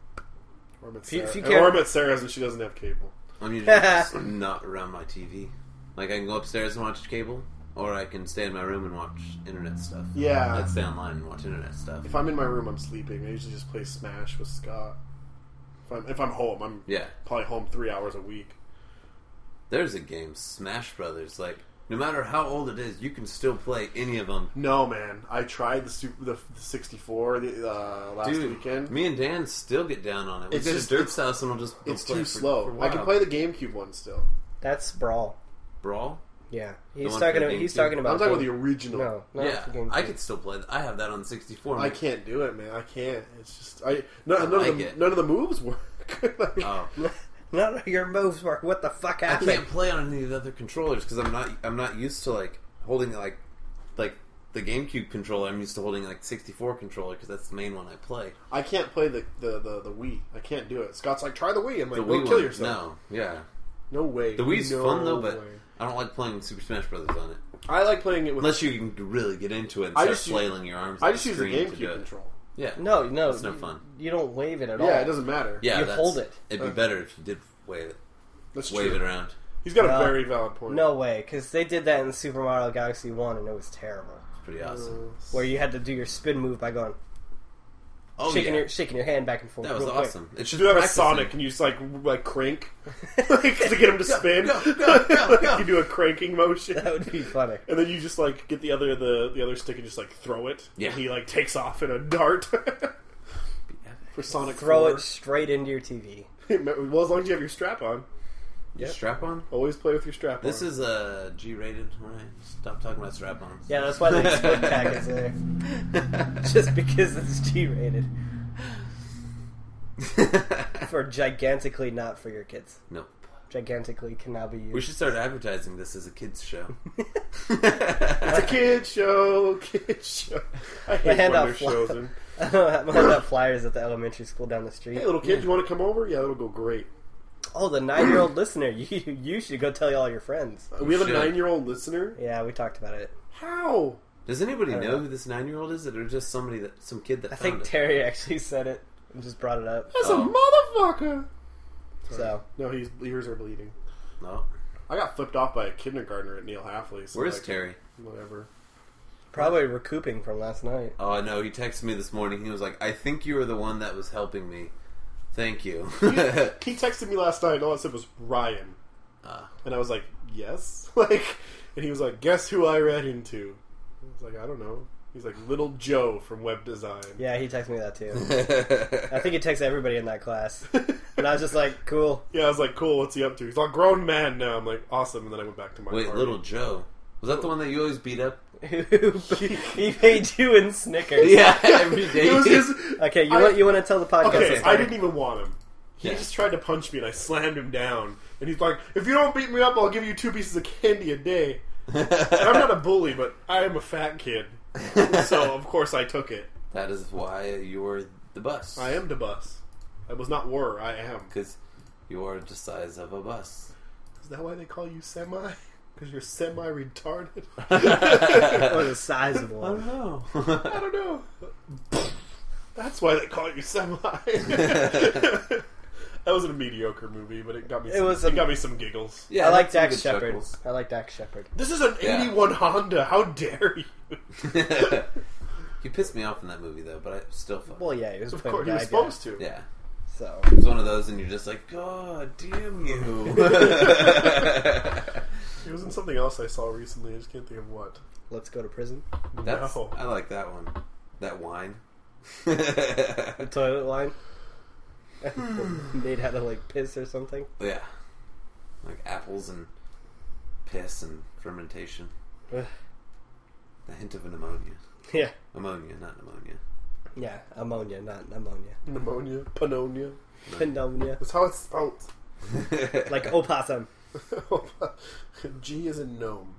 Or I'm at If you- Sarah. if you and- care- or I'm at Sarah's and she doesn't have cable. I'm usually just not around my T V. Like I can go upstairs and watch cable, or I can stay in my room and watch internet stuff. Yeah. I'd stay online and watch internet stuff. If I'm in my room, I'm sleeping. I usually just play Smash with Scott. If I'm, if I'm home, I'm Yeah. probably home three hours a week. There's a game, Smash Brothers. Like no matter how old it is, you can still play any of them. No, man. I tried the super, the, the sixty-four the, uh, last Dude, weekend. me and Dan still get down on it. We It's go just- to Dirk's house and we'll just go It's play too for- slow. for a I can while. play the GameCube one still. That's Brawl. Brawl. Yeah, The he's one talking. for About, he's GameCube? talking about. I'm talking about the game- original. No, no, yeah, it's the game I too. could still play that. I have that on sixty-four. I can't do it, man. I can't. It's just I no, none like of the it. none of the moves work. Like, Oh, None of your moves work. What the fuck I happened? can't play on any of the other controllers because I'm not. I'm not used to like holding like like the GameCube controller. I'm used to holding like sixty-four controller because that's the main one I play. I can't play the, the, the, the Wii. I can't do it. Scott's like, try the Wii. I'm like, The go Wii kill one, yourself. no, yeah. No way. The Wii's no fun though, but way. I don't like playing Super Smash Brothers on it I like playing it with. unless you can really get into it and I start just use- flailing your arms. I at just the use the screen to GameCube do it. control. Yeah, No, no, It's no you, fun. You don't wave it at all. Yeah, it doesn't matter. yeah. You that's- hold it. It'd be Uh, better if you did wave it, That's wave true. it around. He's got No. a very valid point. No way, because they did that in Super Mario Galaxy One, and it was terrible. It's pretty awesome. Uh, Where you had to do your spin move by going Oh shaking yeah, your shaking your hand back and forth. that was real quick. awesome. It's You just do that with practicing. Sonic, and you just like like crank like, to get him to spin. go, go, go, go. You do a cranking motion, That would be funny. and then you just like get the other the, the other stick and just like throw it. Yeah. and he like takes off in a dart for Sonic. Throw four. it straight into your T V. Well, as long as you have your strap on, Your Yep. strap on. always play with your strap on. This is a G rated. All right, stop talking about strap ons. Yeah, that's why the split tag is there. Just because it's G rated. For gigantically not for your kids. Nope. Gigantically can now be used. We should start advertising this as a kids show. It's a kid show, kid show. I hate hand when out there's fly- shows in. I'm gonna hand out flyers at the elementary school down the street. Hey, little kid, you want to come over? Yeah, that'll go great. Oh, the nine-year-old listener, you you should go tell all your friends. We have a Should. nine-year-old listener. Yeah, we talked about it. How? Does anybody I don't know know. who this nine year old is? Or just somebody that some kid that I found think it? Terry actually said it and just brought it up. That's Oh. a motherfucker. So No, his ears are bleeding. No. I got flipped off by a kindergartner at Neil Halfley. So Where's like, Terry? Whatever. Probably recouping from last night. Oh, no, he texted me this morning. He was like, I think you were the one that was helping me. Thank you. he, he texted me last night and all I said was Ryan. uh, And I was like, yes? Like, and he was like, guess who I read into? I was like, I don't know. He's like, Little Joe from Web Design. Yeah, he texted me that too. I think he texted everybody in that class. And I was just like, cool. Yeah, I was like, cool, what's he up to? He's like, grown man now. I'm like, awesome. And then I went back to my Wait, party. Little Joe. Was that the one that you always beat up? He paid you in Snickers. Yeah, every day. It was his... Okay, you I- want you want to tell the podcast? Okay, story? I didn't even want him. He Yeah. just tried to punch me and I slammed him down. And he's like, if you don't beat me up, I'll give you two pieces of candy a day. And I'm not a bully, but I am a fat kid. So, of course, I took it. That is why you were the bus. I am the bus. I was not were, I am. Because you are the size of a bus. Is that why they call you semi? Because you're semi-retarded? Or the size of I one. don't know. I don't know. That's why they call you semi. That wasn't a mediocre movie, but it got me. It Some, was it a- got me some giggles. Yeah, I like that's some Dax good Shepard. chuckles. I like Dax Shepard. This is an Yeah. eighty-one Honda. How dare you? You pissed me off in that movie, though, but I still felt. Well, yeah, he was Of playing course, the he guy was supposed to. Yeah. So It was one of those, and you're just like, God damn you. It was in something else I saw recently. I just can't think of what. let's go to prison. That's, No. I like that one. That wine. The toilet line. Made out of like piss or something. Yeah. Like apples and piss and fermentation. Ugh. The hint of an ammonia. Yeah, Ammonia, not pneumonia. yeah, ammonia, not pneumonia. Pneumonia, pneumonia. Pneumonia, That's how it's spelled. like opossum. G is in gnome.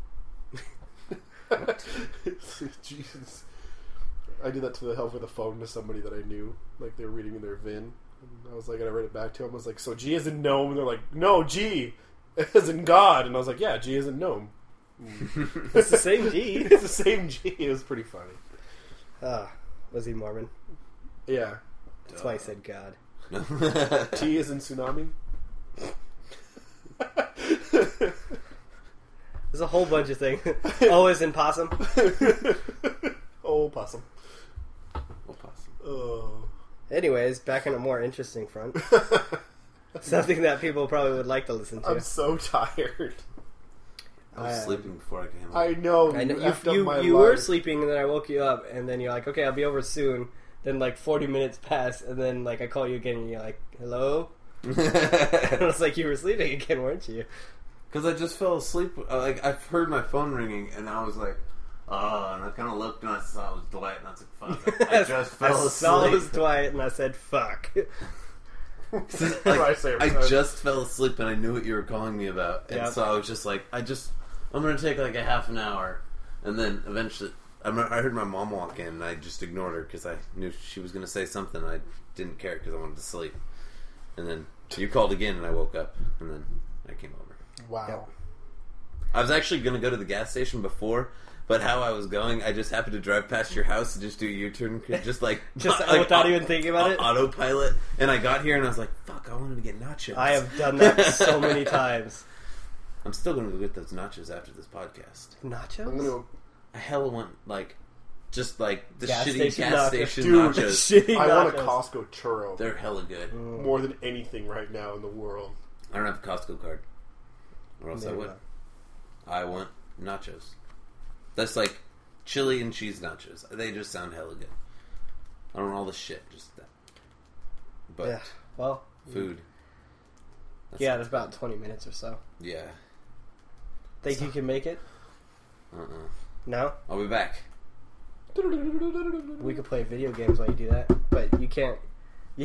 Jesus. I did that to the help with the phone to somebody that I knew. Like, they were reading in their V I N. And I was like, and I read it back to him. I was like, so G is in gnome? And they're like, no, G is in God. And I was like, yeah, G is in gnome. It's the same G. It's the same G. It was pretty funny. Ah, was he Mormon? Yeah. That's why he said God. No. T is in tsunami. There's a whole bunch of things. O is in possum. Oh, possum. Opossum. Oh. Anyways, back on a more interesting front. Something that people probably would like to listen to. I'm so tired. I was Uh, sleeping before I came home. I know. I know you. effed up You, my you were life. sleeping, and then I woke you up, and then you're like, "Okay, I'll be over soon." Then like forty minutes pass, and then like I call you again, and you're like, "Hello." And I was like, "You were sleeping again, weren't you?" Because I just fell asleep. uh, Like, I heard my phone ringing, and I was like, oh, and I kind of looked, and I saw it was Dwight, and I was like, fuck, I just fell I saw it was asleep. Dwight, and I said, "Fuck." Like, I say every I time. just fell asleep, and I knew what you were calling me about. And Yep. so I was just like, I just, I'm going to take like a half an hour. And then eventually, I remember- I heard my mom walk in, and I just ignored her because I knew she was going to say something. And I didn't care because I wanted to sleep. And then you called again, and I woke up, and then I came over. Wow. Yep. I was actually going to go to the gas station before, but how I was going, I just happened to drive past your house and just do a U-turn, just like Just like, without au- even thinking about au- it? autopilot. And I got here and I was like, "Fuck! I wanted to get nachos." I have done that so many times. I'm still going to go get those nachos after this podcast. Nachos? I'm gonna. I hella want like, just like the Gas shitty station gas nachos. station Dude, nachos. Shitty I want a nachos. Costco churro They're hella good. more than anything right now in the world. I don't have a Costco card, or else I Maybe would. not. I want nachos. That's like chili and cheese nachos. They just sound hella good. I don't want all the shit, just that. But Yeah. Well, food. That's yeah, it's about twenty minutes or so. Yeah. Think you can make it? Uh-uh. No? I'll be back. We could play video games while you do that, but you can't. You,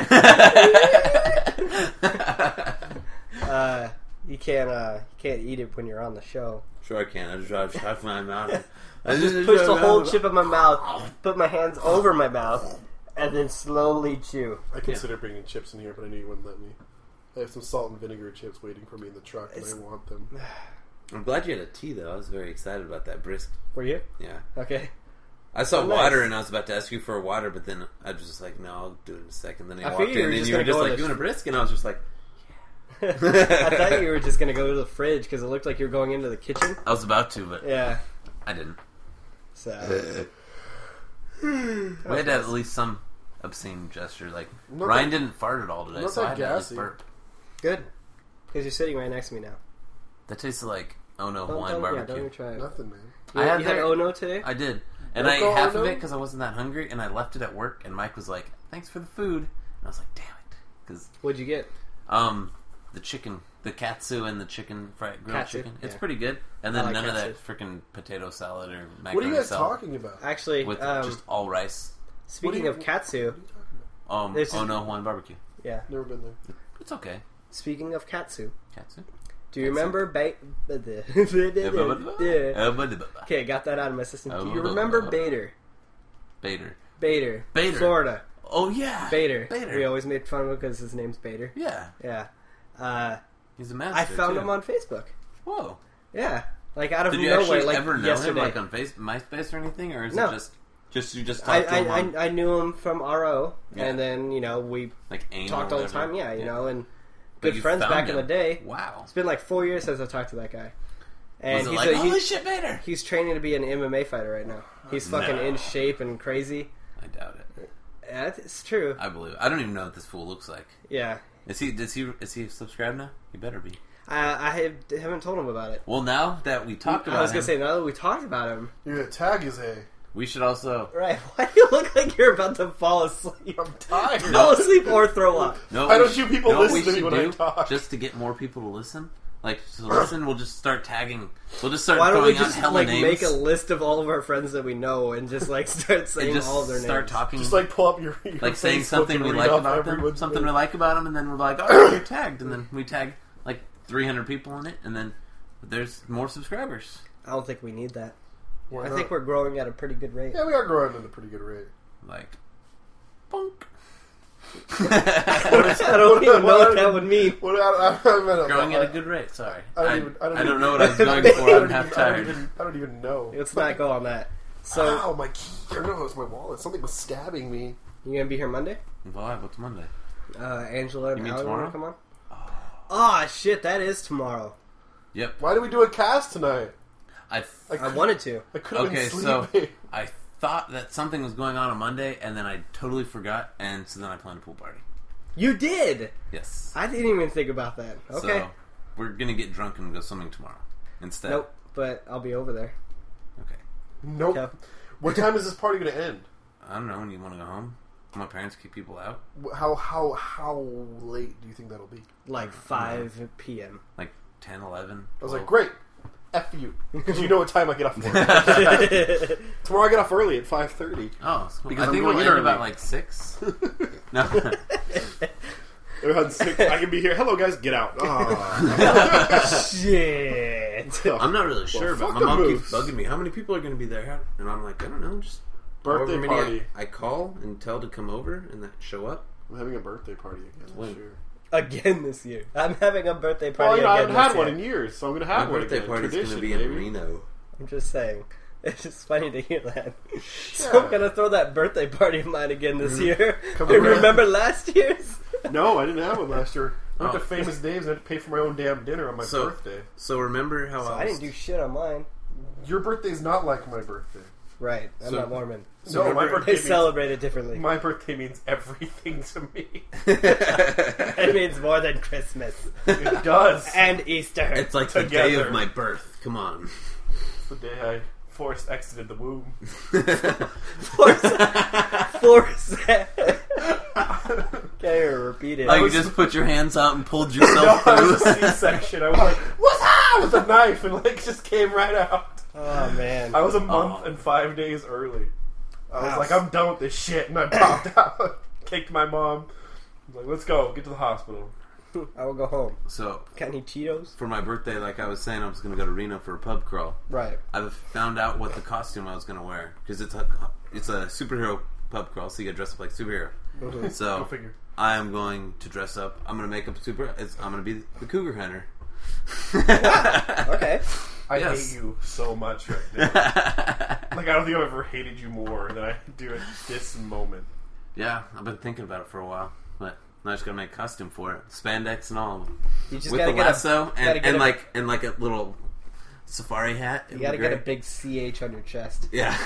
uh, you can't. Uh, you can't eat it when you're on the show. Sure I can. I just drive half my mouth. I just push the whole chip in my mouth, put my hands over my mouth, and then slowly chew. I considered bringing chips in here, but I knew you wouldn't let me. I have some salt and vinegar chips waiting for me in the truck, and It's- I want them. I'm glad you had a tea, though. I was very excited about that brisk. Were you? Yeah. Okay. I saw Oh, nice. water, and I was about to ask you for a water, but then I was just like, no, I'll do it in a second. Then he I walked figured you in, were and just you were gonna just go like, in you the want a brisk? And I was just like, I thought you were just gonna go to the fridge because it looked like you were going into the kitchen. I was about to, but Yeah. I didn't. So We had at least some obscene gesture. Like Not Ryan that- didn't fart at all today, not so I that had to at least gassy. burp. good because you're sitting right next to me now. That tasted like oh no Don't, Hawaiian don't, yeah, don't barbecue. even try it. Nothing, man. You, I had you had their- Oh No today. I did, and Don't I go ate half Ono? of it because I wasn't that hungry, and I left it at work. And Mike was like, "Thanks for the food," and I was like, "Damn it," because What'd you get? um the chicken, the katsu, and the chicken fried grilled Katsu, chicken. It's yeah. pretty good, and then I like none katsu. of that freaking potato salad or macaroni What are you guys salad talking about? Actually, with um, just all rice. speaking you- of katsu, What are you talking about? Um, There's oh just- no Hawaiian barbecue. yeah. Never been there. It's okay. Speaking of katsu, Katsu. do you remember ba- Bader. Okay, got that out of my system. Do you remember Bader? Bader. Bader. Bader. Florida. Oh yeah. Bader. Bader. We always made fun of him because his name's Bader. Yeah. Yeah. Uh, He's a master. I found too. him on Facebook. Whoa. Yeah. Like out of Did you nowhere, actually like ever know yesterday. him, like on face, MySpace or anything, or is No. it just just you just I, talked to I, him on, I, I knew him from R O, Yeah. and then, you know, we like AIM talked or all the whatever? time. Yeah, you know, and But good you friends found back in him. the day. Wow. It's been like four years since I talked to that guy. And Was it he's like a, holy he- shit, Bader? he's training to be an M M A fighter right now. He's fucking No. in shape and crazy. I doubt it. Yeah, it's true. I believe. It. I don't even know what this fool looks like. Yeah. Is he? Does he? Is he subscribed now? He better be. I, I have, haven't told him about it. Well, now that we talked about I was him, going to say, now that we talked about him. Your tag is a. we should also. Right, why do you look like you're about to fall asleep? I'm tired. Fall asleep or throw up. No, Why we don't sh- you people know what listen we to me should when I do? talk? Just to get more people to listen. Like to listen, we'll just start tagging. We'll just start Why don't we throwing out just hella like names make a list of all of our friends that we know and just like start and saying just all of their start names? talking. Just like pull up your, your like saying Facebook something and we read like off about them, everyone's something name. we like about them, and then we're like, oh, you're tagged, and then we tag like three hundred people in it, and then there's more subscribers. I don't think we need that. Why I not? think we're growing at a pretty good rate. Yeah, we are growing at a pretty good rate. Like, bunk. I don't even know what that would mean. What, I, I, I, I, Growing at a good rate. Sorry, I don't I, even- I don't I don't even- know what I was going I for. I I'm don't half even- I don't tired. even- I don't even know. Let's not go on that. So, Ow, my key. Or no, it was my wallet. Something was stabbing me. you gonna be here Monday? Why? What's Monday? Uh, Angela and You mean Allie tomorrow? wanna come on? Ah, shit, that is tomorrow. Yep. Why did we do a cast tonight? I I, I could- wanted to. I could have okay. been So sleeping. I thought that something was going on on Monday, and then I totally forgot, and so then I planned a pool party. You did! Yes. I didn't even think about that. Okay. So we're gonna get drunk and go swimming tomorrow instead. Nope, but I'll be over there. Okay. Nope. Okay. What time is this party going to end? I don't know. When you want to go home? My parents keep people out How how how late do you think that'll be? Like five p.m. like ten, eleven. I was like, twelve. great. F you. Because you know what time I get off work. Tomorrow I get off early at five thirty. Oh, so Because I I'm think going it'll in end early. about like six. No. Around six, I can be here. Hello, guys. Get out. Ah. Shit. I'm not really sure, but fuck my the mom moves. keeps bugging me. How many people are going to be there? And I'm like, I don't know. Just Birthday however many party. I, I call and tell to come over and that show up. I'm having a birthday party again When? this year. Again this year. I'm having a birthday Well, party you know, I again haven't had this one year. in years, so I'm going to My have one birthday again. party's going to Tradition, be in baby. Reno. I'm just saying. It's just funny to hear that. So I'm gonna throw that birthday party of mine again this year. Come And around. remember last year's? No, I didn't have one last year. I went Oh. to Famous Dave's and I had to pay for my own damn dinner on my So- birthday. So remember how So I I was... didn't do shit on mine. Your birthday's not like my birthday. Right. I'm So- not Mormon. So no, my remember- birthday They means, celebrate it differently. my birthday means everything to me. It means more than Christmas. It does. And Easter. It's like the day Together. of my birth. Come on. It's the day I forced exited the womb. Force. Force. Can't even repeat it. Like you just put your hands out and pulled yourself No, I was a through. C-section. I was like, "What's that?" with a knife, and like just came right out. Oh, man. I was a month Oh. and five days early. I was Wow. like, "I'm done with this shit," and I popped out, kicked my mom. I was like, "Let's go, get to the hospital." I will go home. So Got any Cheetos? for my birthday, like I was saying, I was going to go to Reno for a pub crawl. Right. I found out what the costume I was going to wear because it's a it's a superhero pub crawl, so you get dressed up like a superhero. Go So figure. I am going to dress up. I'm going to make up super. It's, I'm going to be the Cougar Hunter. Okay. I Yes. hate you so much right now. Like I don't think I've ever hated you more than I do at this moment. Yeah, I've been thinking about it for a while, but Now I just gotta make a costume for it, spandex and all, You just with gotta the get lasso a, gotta and, get and a, like and like a little safari hat. You gotta get a big C H on your chest. Yeah.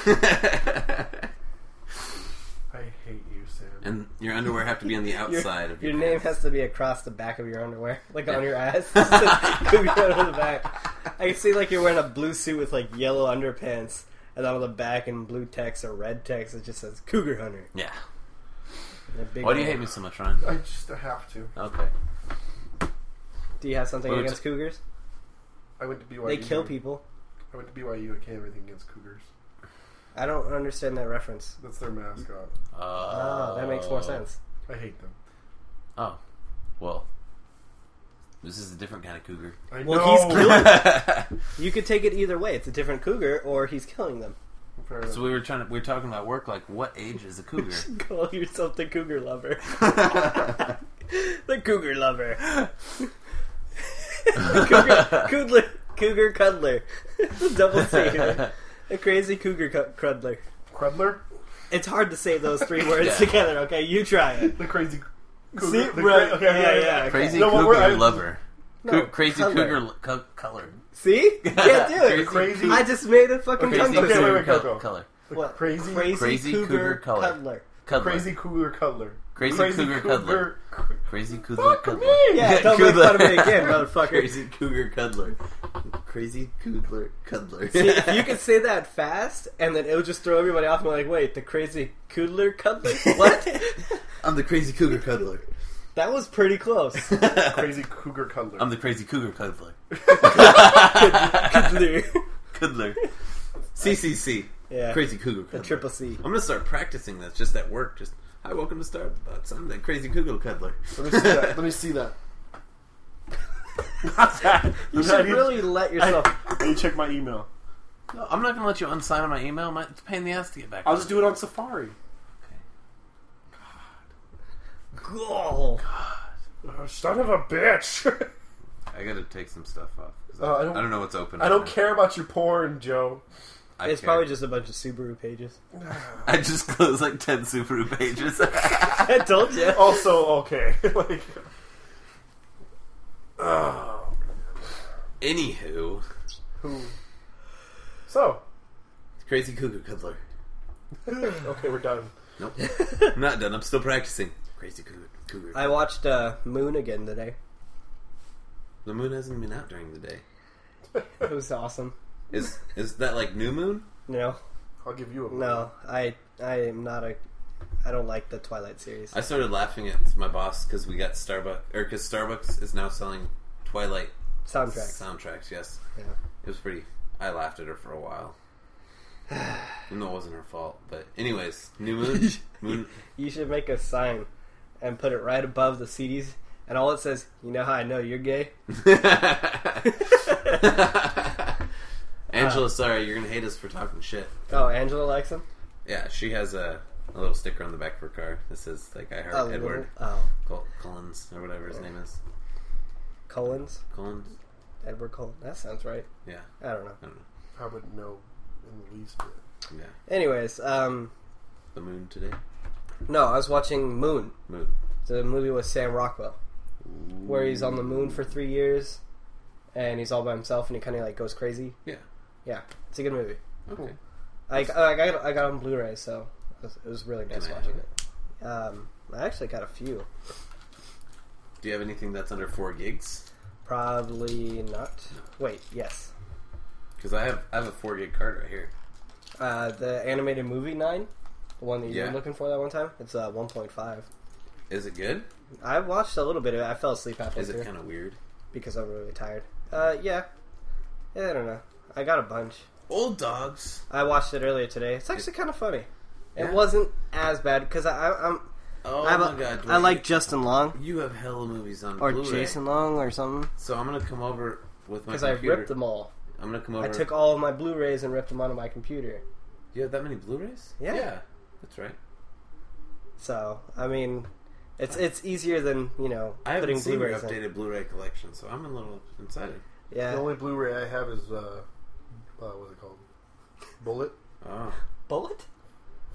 I hate you, Sam. And your underwear have to be on the outside Your, of your your name pants. has to be across the back of your underwear, like Yeah. on your ass. Cougar on the back. I can see like you're wearing a blue suit with like yellow underpants, and on the back in blue text or red text it just says Cougar Hunter. Yeah. And a big Why do you name. hate me so much, Ryan? I just have to. Okay. Do you have something Well, against it's- cougars? I went to B Y U. They kill people. I went to B Y U. I can't have anything against cougars. I don't understand that reference. That's their mascot. Oh, that makes more sense. I hate them. Oh. Well. This is a different kind of cougar. I Well, know. he's killing. You could take it either way. It's a different cougar, or he's killing them. Fair enough. So we were trying to we were talking about work. Like, what age is a cougar? Call yourself the cougar lover. The cougar lover. cougar, cougar, cougar cuddler. Double C. A crazy cougar cu- cuddler. Crudler? It's hard to say those three words Yeah. together. Okay, you try it. The crazy cougar. See? the Right. cra- okay, Yeah, yeah, yeah. Crazy No, but cougar we're- I- lover. No, Cou- crazy color. cougar lo- co- color. See? You can't do it. Crazy Crazy- I just made a fucking Crazy tongue Okay, cougar wait, twister. wait, col- go, go. color. The What? crazy, Crazy, Crazy cougar, cougar color. cuddler. Cuddler. crazy cougar cuddler. Crazy cougar cuddler. Crazy cougar Fuck cuddler. me! Yeah, don't make fun of me again, motherfucker. Crazy cougar cuddler. Crazy cougar cuddler. See, if you could say that fast, and then it would just throw everybody off and be like, wait, the crazy cuddler cuddler? What? I'm the crazy cougar cuddler. That was pretty close. Crazy cougar cuddler. I'm the crazy cougar cuddler. Cuddler. Cuddler. C C C. Yeah. Crazy cougar The cuddler. triple C. I'm gonna start practicing this just at work. Just hi, welcome to Starbucks. I'm the crazy cougar cuddler. Let me see that. Let me see that. Not that. You I should need- really let yourself... I need to check my email. No, I'm not gonna let you unsign on my email. My, it's a pain in the ass to get back. I'll on. just do it on Safari. Oh. Oh, son of a bitch! I gotta take some stuff off. 'cause Uh, I, I don't- I don't know what's open. I right don't now. care about your porn, Joe. I It's care. probably just a bunch of Subaru pages. I just closed like ten Subaru pages. I told you. Also, okay. like, oh, Anywho, who? So, crazy cougar cuddler. okay, we're done. Nope, I'm not done. I'm still practicing. Crazy cougar. cougar. I watched uh, Moon again today. The moon hasn't been out during the day. It was awesome. Is is that like new moon? No, I'll give you a no, I I am not a. I don't like the Twilight series. I started laughing at my boss because we got Starbucks, or because Starbucks is now selling Twilight Soundtracks. Soundtracks, yes. Yeah. It was pretty. I laughed at her for a while. Even though it wasn't her fault. But anyways, new moon. moon. You should make a sign and put it right above the C Ds, and all it says, "You know how I know you're gay." Angela, sorry, you're gonna hate us for talking shit. Oh, Angela likes him. Yeah, she has a, a little sticker on the back of her car that says like I heard Oh, Edward Oh, Col- Collins or whatever his name is. Collins. Collins. Edward Collins. That sounds right. Yeah, I don't know. I don't know. I would know in the least bit. Yeah, Anyways, um, the moon today. no, I was watching Moon, Moon. the movie with Sam Rockwell, where he's on the moon for three years, and he's all by himself, and he kind of like goes crazy. Yeah. Yeah, it's a good movie. Okay. I, I got I got it on Blu-ray, so it was, it was really nice Can I watching have it. Um, I actually got a few. Do you have anything that's under four gigs? Probably not. Wait, yes. Because I have I have a four gig card right here. Uh, the animated movie nine, the one that you Yeah. were looking for that one time, it's uh, one point five. Is it good? I watched a little bit of it. I fell asleep halfway Is it through kind of weird? because I'm really tired. Uh, yeah. yeah. I don't know. I got a bunch. Old dogs. I watched it earlier today. It's actually kind of funny. Yeah. It wasn't as bad because I, I, I'm. Oh I'm my a, god! I like Justin Long You have hella movies on or Blu-ray. Jason Long or something So I'm gonna come over with my because I computer. ripped them all. I'm gonna come over. I took all of my Blu-rays and ripped them onto my computer. You have that many Blu-rays? Yeah. Yeah, that's right. So I mean, it's it's easier than you know I haven't putting seen your Blu-rays in. updated Blu-ray collection, so I'm a little excited. Yeah. The only Blu-ray I have is uh, uh what's it called? Bullet. Oh, Bullet?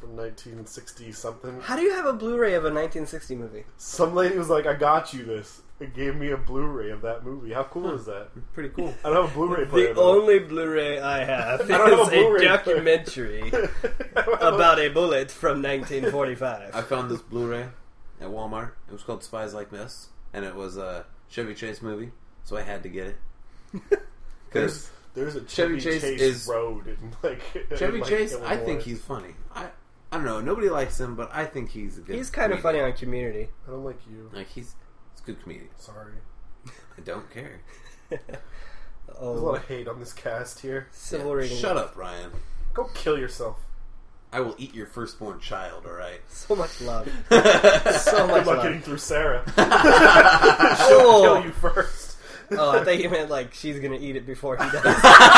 from nineteen sixty something. How do you have a Blu-ray of a nineteen sixty movie? Some lady was like, "I got you this." It gave me a Blu-ray of that movie. How cool is that? Pretty cool. I don't have a Blu-ray player. The though. only Blu-ray I have is I don't have a a Blu-ray player. documentary about a bullet from nineteen forty-five. I found this Blu-ray at Walmart. It was called Spies Like This, and it was a Chevy Chase movie, so I had to get it. Because There's a Chevy Chevy Chase Chase, is- road in like Chevy in, like, Chase, I Illinois. think he's funny. I I don't know. Nobody likes him, but I think he's a good. He's kind of funny comedian. on Community. I don't like you. Like he's, he's a good comedian. Sorry. I don't care. There's a lot Oh, of hate on this cast here. civil Yeah, rights. shut up, Ryan. Go kill yourself. I will eat your firstborn child. All right. So much love. so So much Good luck love. getting through Sarah. Oh. She'll kill you first. Oh, I thought you meant like she's gonna eat it before he does.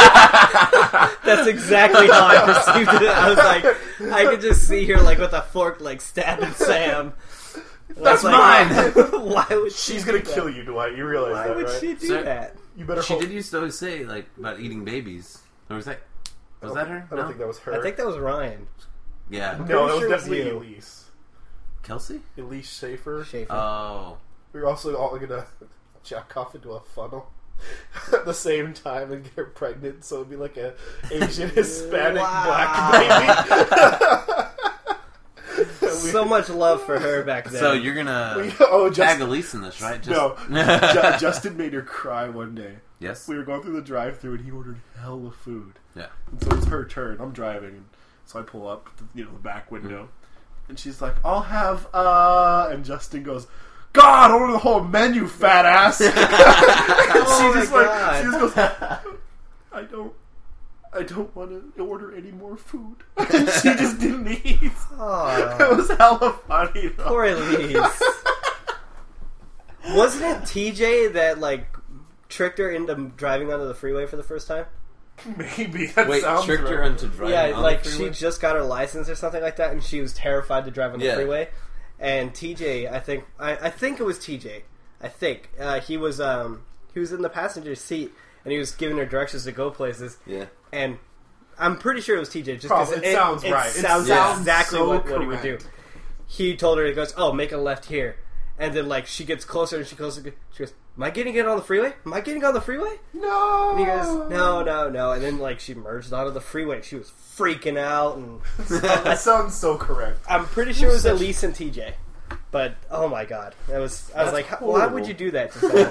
That's exactly how I perceived it. I was like, I could just see her like with a fork, like stabbing Sam. And I was That's like, Why would she She's do gonna that? kill you, Dwight. You realize Why that, would right? she do Sir- that? You better She hope. did used to always say like about eating babies. Or was that was that her? I don't No? think that was her. I think that was Ryan Yeah. no, pretty that was sure it was definitely you. Elise. Kelsey? Elise Schaefer. Schaefer. Oh. We were also all gonna jack off into a funnel at the same time and get her pregnant, so it'd be like a Asian Hispanic black baby. We- So much love for her back then. So you're gonna we- oh, tag just, Elise in this, right? no. Ju- Justin made her cry one day. Yes. We were going through the drive-thru and he ordered hella food. Yeah. And so it's her turn. I'm driving, and so I pull up, you know, the back window, and she's like, "I'll have uh," and Justin goes, "God, order the whole menu, fat ass." And Oh she my just like, God. she just goes, "I don't, I don't want to order any more food." And she just didn't eat. It Aw, was hella funny. Though. poor Elise. Wasn't it T J that like tricked her into driving onto the freeway for the first time? Maybe that Wait, sounds tricked her right. into driving Yeah, on like the she freeway? just got her license or something like that, and she was terrified to drive on the Yeah. freeway. And T J, I think, I, I think it was T J. I think uh, he was um, he was in the passenger seat, and he was giving her directions to go places. Yeah. And I'm pretty sure it was T J, just because Probably. It sounds right. It sounds sounds exactly so what, what he would do. correct. He told her, he goes, "Oh, make a left here," and then like she gets closer, and she goes, she goes, "Am I getting it on the freeway? Am I getting on the freeway?" No. And he goes, "No, no, no," and then like she merged onto the freeway. She was freaking out, and That sounds so correct. I'm pretty sure it was Such- Elise and T J. But oh my god, that was I was That's like, how- why horrible. would you do that to someone?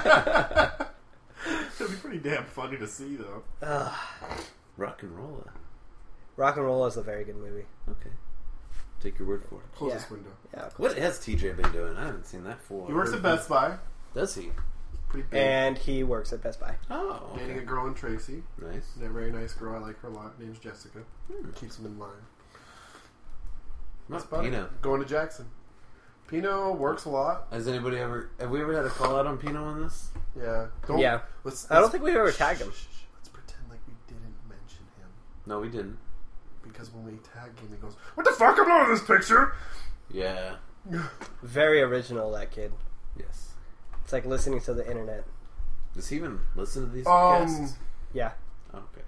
It'd be pretty damn funny to see, though. Ugh. Rock and roll. Rock and Roll is a very good movie. Okay. Take your word for it. Close Yeah. this window. Yeah, What has T J been doing? I haven't seen that for. He works at Best Buy. Does he? Pretty big. and he works at Best Buy. Oh, Dating a okay. girl in Tracy. Nice. A very nice girl. I like her a lot. Name's Jessica. Hmm. Keeps him in line. Not That's about it. Pino. Going to Jackson. Pino works a lot. Has anybody ever? Have we ever had a call out on Pino on this? Yeah. Don't, Yeah. Let's, I don't let's- think we've ever shh, tagged him. shh, shh. Let's pretend like we didn't mention him. No, we didn't. Because when we tag him, he goes, "What the fuck? I'm not in this picture." Yeah. Very original, that kid. Yes. It's like listening to the internet. Does he even listen to these Um, podcasts? Yeah. Oh, okay.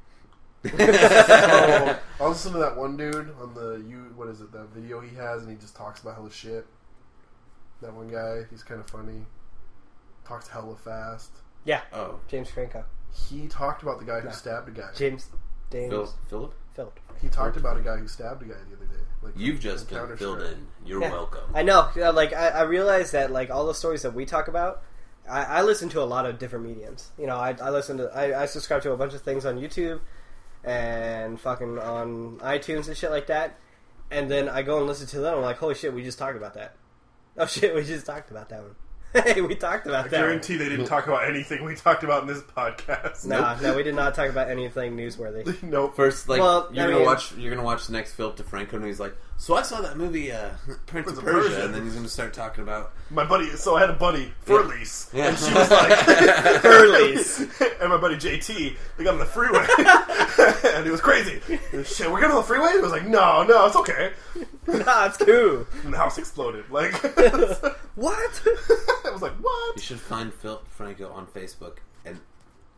So, I listened to that one dude on the you what is it that video he has, and he just talks about hella shit. That one guy, he's kind of funny. Talks hella fast. Yeah. Oh, James Franco. He talked about the guy who No. stabbed a guy. James. James. Phil, Philip, Philip. He talked about a guy who stabbed a guy the other day. Like you've in just been Counter-Strike. filled in. You're Yeah. welcome. I know. Yeah, Like I, I realize that like all the stories that we talk about, I, I listen to a lot of different mediums. You know, I, I listen to I, I subscribe to a bunch of things on YouTube and fucking on iTunes and shit like that. And then I go and listen to them. I'm like, holy shit, we just talked about that. Oh shit, we just talked about that one. Hey, we talked about I that. one. guarantee they didn't talk about anything we talked about in this podcast. Nah, no, we did not talk about anything newsworthy. Nope. First, like Well, you're I gonna mean- watch, you're gonna watch the next Philip DeFranco, and he's like, "So I saw that movie, uh, Prince of of Persia," Persia. and then he's gonna start talking about, My buddy, so I had a buddy, Furlease, Yeah. and she was like, Furlease. and my buddy J T, they got on the freeway, and it was crazy. And, Shit, we're going on the freeway? It was like, no, no, it's okay. Nah, it's cool. And the house exploded. Like, What? I was like, what? you should find Philip DeFranco on Facebook and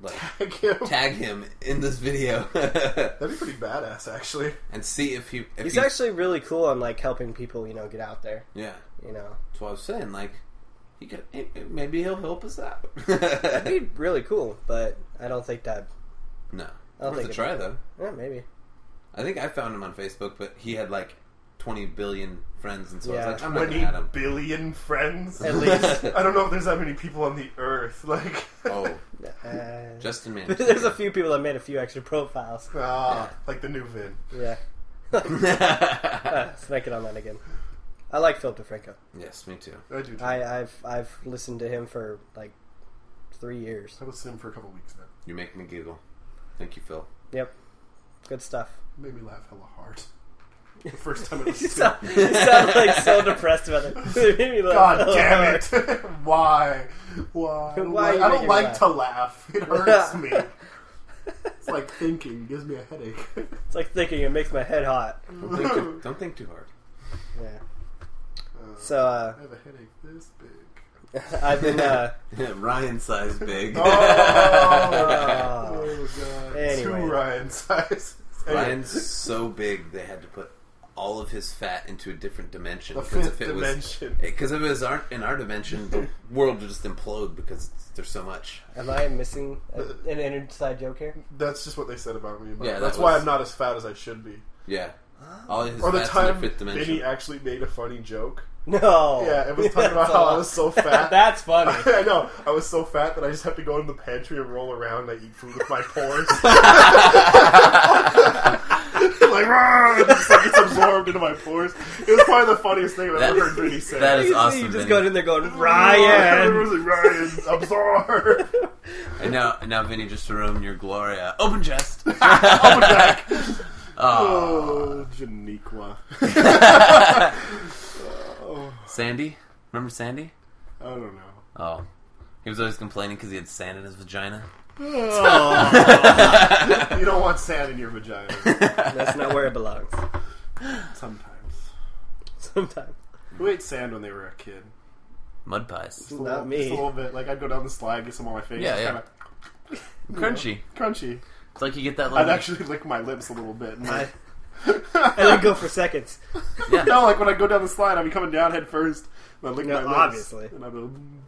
like Tag him. tag him in this video That'd be pretty badass, actually. and see if he. If He's he, actually really cool on like helping people, you know, get out there. yeah. You know, That's what I was saying. Like, he could maybe he'll help us out. that'd be really cool. But I don't think that. No, I don't worth think a it- try though. Yeah, maybe. I think I found him on Facebook, but he had like twenty billion friends, and so Yeah. I was like, I'm not twenty gonna add him. billion friends. At least. I don't know if there's that many people on the earth. Like, Oh, Uh, Justin Man. there's a few people that made a few extra profiles. ah, like the new Vin. Yeah. uh, let's make it on that again. I like Phil DeFranco. Yes, me too. I do. Too. I, I've I've listened to him for like three years. I listened to him for a couple weeks now. You make me giggle. Thank you, Phil. Yep, good stuff. Made me laugh hella hard. The first time I You listened to sound, it. you sound like so depressed about it. It made me laugh God so damn hard. it! Why? Why? I don't Why like, you I make don't me like laugh? to laugh. It hurts me. It's like thinking. It gives me a headache. It's like thinking. It makes my head hot. Don't think too, don't think too hard. Yeah. Uh, So uh, I have a headache this big. I've been. Uh, Ryan size big. Oh, Oh. oh god! Anyway. Two Ryan sizes. Ryan's so big they had to put all of his fat into a different dimension The because fifth if it dimension. was because if it was our, in our dimension, the world would just implode because there's so much. am I missing a, an inside joke here? That's just what they said about me. About Yeah, that's that why was- I'm not as fat as I should be. Yeah, all his Or the fat's in time the fifth dimension. Vinny actually made a funny joke. No. Yeah, it was talking about That's how a I lot. was so fat. That's funny. I know. I was so fat that I just have to go in the pantry and roll around and I eat food with my pores. Like, "Rah!" It just like, gets absorbed into my pores. It was probably the funniest thing I've That- ever heard Vinny say. that is You see awesome, You just Vinny. going in there going, It Ryan. was like, Ryan, absorb. And now, and now, Vinny, just to ruin your Gloria. Open chest. Open back. Oh, Oh, Janiqua. Oh, Sandy. Remember Sandy? I don't know. Oh, he was always complaining because he had sand in his vagina. Oh. You don't want sand in your vagina. That's not where it belongs. Sometimes. Sometimes. Who ate sand when they were a kid? Mud pies. Just a Not little, me. Just a little bit. Like, I'd go down the slide, get some on my face. Yeah, just yeah. Kinda, Crunchy. crunchy. It's like you get that little. I'd actually lick my lips a little bit. And I, like, and then go for seconds. Yeah. no, like when I go down the slide, I'd be coming down head first. And I'd lick No, my lips. obviously. And I'd be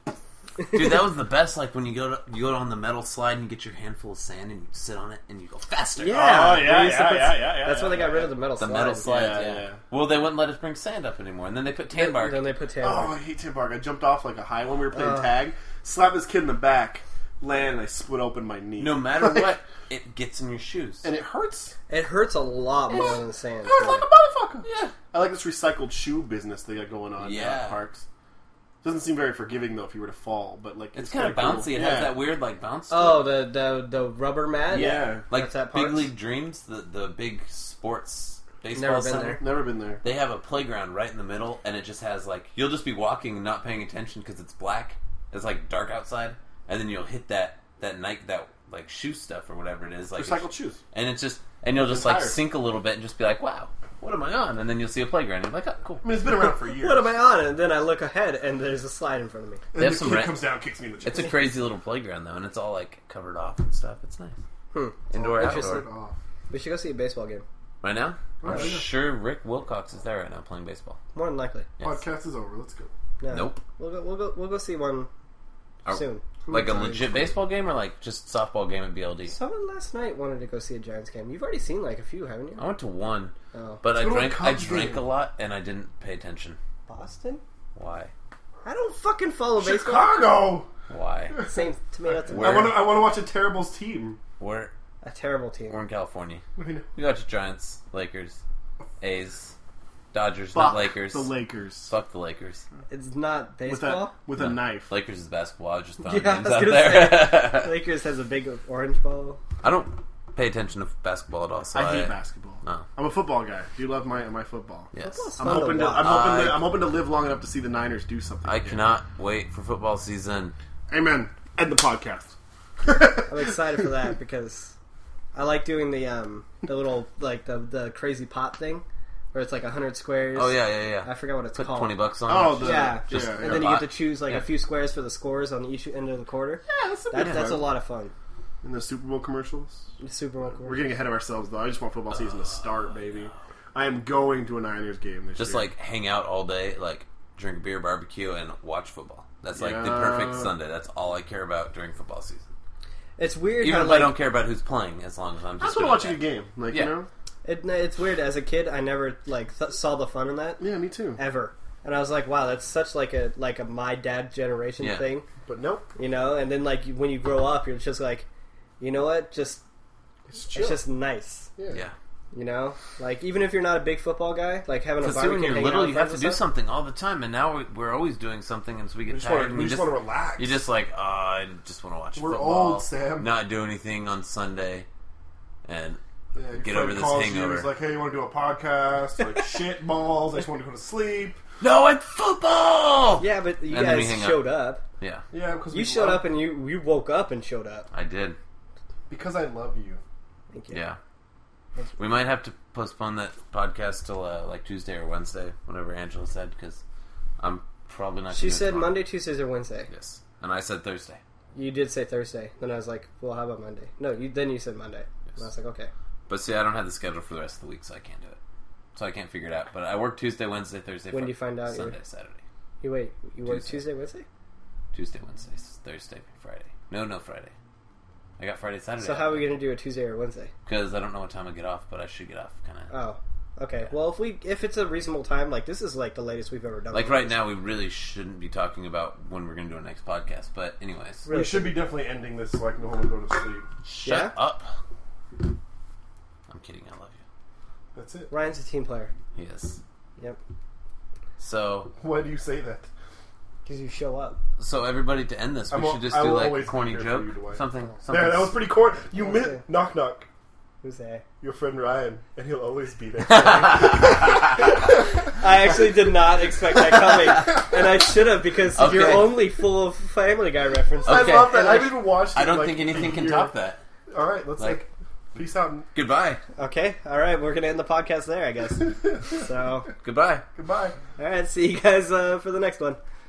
Dude, that was the best. Like when you go to you go on the metal slide and you get your handful of sand and you sit on it and you go faster. Yeah. Oh, yeah, They used to yeah, put- yeah, yeah, yeah, That's when they yeah, got rid yeah. of the metal The slides. metal slides. Yeah, Yeah, yeah. Well, they wouldn't let us bring sand up anymore, and then they put tan bark. Then they put tan Oh, bark. I hate Tim Bark. I jumped off like a high when we were playing Uh. tag. Slapped this kid in the back, land, and I split open my knee. No matter what, it gets in your shoes. And it hurts. It hurts a lot more than the sand. It hurts like a motherfucker. Yeah. I like this recycled shoe business they got going on Yeah. at parks. Doesn't seem very forgiving though if you were to fall, but like It's kind of kinda bouncy. cool. It yeah. has that weird like bounce. to Oh, it. the the the rubber mat. Yeah. like That's at Big parks? League Dreams, the the big sports baseball Never been center. there. Never been there. They have a playground right in the middle, and it just has like you'll just be walking and not paying attention because it's black. It's like dark outside, and then you'll hit that that night that like shoe stuff or whatever it is, like Recycled shoes. and it's just and you'll just The like tires. sink a little bit and just be like, wow, what am I on? And then you'll see a playground. And you're like, oh, cool. I mean, it's been around for years. What am I on? And then I look ahead, and there's a slide in front of me. And They have the some kid ra- comes down, and kicks me in the chest. It's a crazy little playground though, and it's all like covered off and stuff. It's nice. Hmm. Indoor, Interesting. outdoor. Oh. We should go see a baseball game. Right now, Oh, I'm yeah. sure Rick Wilcox is there right now playing baseball. More than likely. Yes. Podcast is over. Let's go. No. Nope. We'll go. We'll go. We'll go see one Are- soon. Like a Giants. legit baseball game or like just softball game at B L D? Someone last night wanted to go see a Giants game. You've already seen like a few, haven't you? I went to one, Oh, but I go to a drank. I Cubs drank game. a lot and I didn't pay attention. Boston. Why? I don't fucking follow baseball. Chicago. Why? Same tomato. tomato. Where? I want to. I want to watch a Terribles team. We're A terrible team. we're in California. I mean, We got Giants, Lakers, A's, Dodgers, fuck not Lakers. the Lakers Fuck the Lakers. It's not with baseball. a with No. a knife. Lakers is basketball. I was just throwing Yeah, I names was out gonna there. Lakers has a big orange ball. I don't pay attention to basketball at all. So I hate basketball. Oh. I'm a football guy. Do you love my my football? Yes. Football's I'm fun hoping to. watch. I'm hoping. I- to, I'm hoping to live long enough to see the Niners do something. I again. cannot wait for football season. Amen. End the podcast. I'm excited for that because I like doing the um the little like the the crazy pot thing where it's like a hundred squares. Oh yeah, yeah, yeah. I forgot what it's Put called. twenty bucks on. Oh, it. the- Yeah, Just- yeah, and yeah. then you pot. get to choose like Yeah. a few squares for the scores on each end of the quarter. Yeah, that's a That, bit that's a fun. lot of fun. In the Super Bowl commercials. The Super Bowl. We're getting ahead of ourselves, though. I just want football season to start, baby. I am going to a Niners game this Just year. like hang out all day, like drink beer, barbecue, and watch football. That's like the Yeah. perfect Sunday. That's all I care about during football season. It's weird. Even how, if like, I don't care about who's playing, as long as I'm I just just want to doing watch a that. game. Like, Yeah. you know? It, it's weird. As a kid, I never like th- saw the fun in that Yeah, me too. ever, and I was like, "Wow, that's such like a like a my dad generation Yeah. thing," But nope. you know. And then like when you grow up, you're just like, you know what? Just It's chill. it's just nice, yeah. Yeah. you know. Like even if you're not a big football guy, like having a Because barbecue, when you're hanging out little, with you have friends to do and stuff. something all the time, and now we- we're always doing something, and so we We get just, tired. want to, and we we just just want to relax. you just like, oh, I just want to watch We're football. old, Sam. Not do anything on Sunday, and Yeah, your get friend over this calls hangover. You, he's like, hey, you want to do a podcast? Like, shit balls. I just want to go to sleep. no, it's football. Yeah, but you And then we guys hang up. showed up. Yeah, Yeah, because You showed up and you you woke up and showed up. I did. because I love you. Thank you. Yeah, we might have to postpone that podcast till uh, like Tuesday or Wednesday, whatever Angela said, because I'm probably not. She gonna do it said tomorrow. Monday, Tuesdays, or Wednesday. Yes, and I said Thursday. You did say Thursday. Then I was like, well, how about Monday? No, you then you said Monday. And I was like, okay. But see, I don't have the schedule for the rest of the week, so I can't do it. So I can't figure it out. But I work Tuesday, Wednesday, Thursday, When Friday, do you find out Sunday, you're- Saturday. You wait. You work Tuesday. Tuesday, Wednesday. Tuesday, Wednesday, Thursday, Friday. No, no Friday. I got Friday, Saturday. So how are we gonna do a Tuesday or Wednesday? Because I don't know what time I get off, but I should get off kind of. Oh, okay. Well, if we if it's a reasonable time, like this is like the latest we've ever done. Like one right of now, we really shouldn't be talking about when we're going to do our next podcast. But anyways, Really? We should be definitely ending this so I can go home and go to sleep. shut Yeah? up. I'm kidding. I love That's it. these. Ryan's a team player. you. Yes. Yep. So, Why do you say that? Because you show up. so everybody to end this, we I'm al- should just I do will like a always be corny here for joke, you, Dwight. something, something. There, that was pretty corny. You Okay. mi- knock knock. Who's there? Your friend Ryan, and he'll always be there. I actually did not expect that coming, and I should have because Okay. you're only full of Family Guy references. Okay. I love that. And I've I- even watched. I it, don't like, think anything a can year. top that. All right, let's Like- like, peace out. And Goodbye. Okay, all right, we're gonna end the podcast there, I guess. So, Goodbye. goodbye. all right, see you guys uh, for the next one.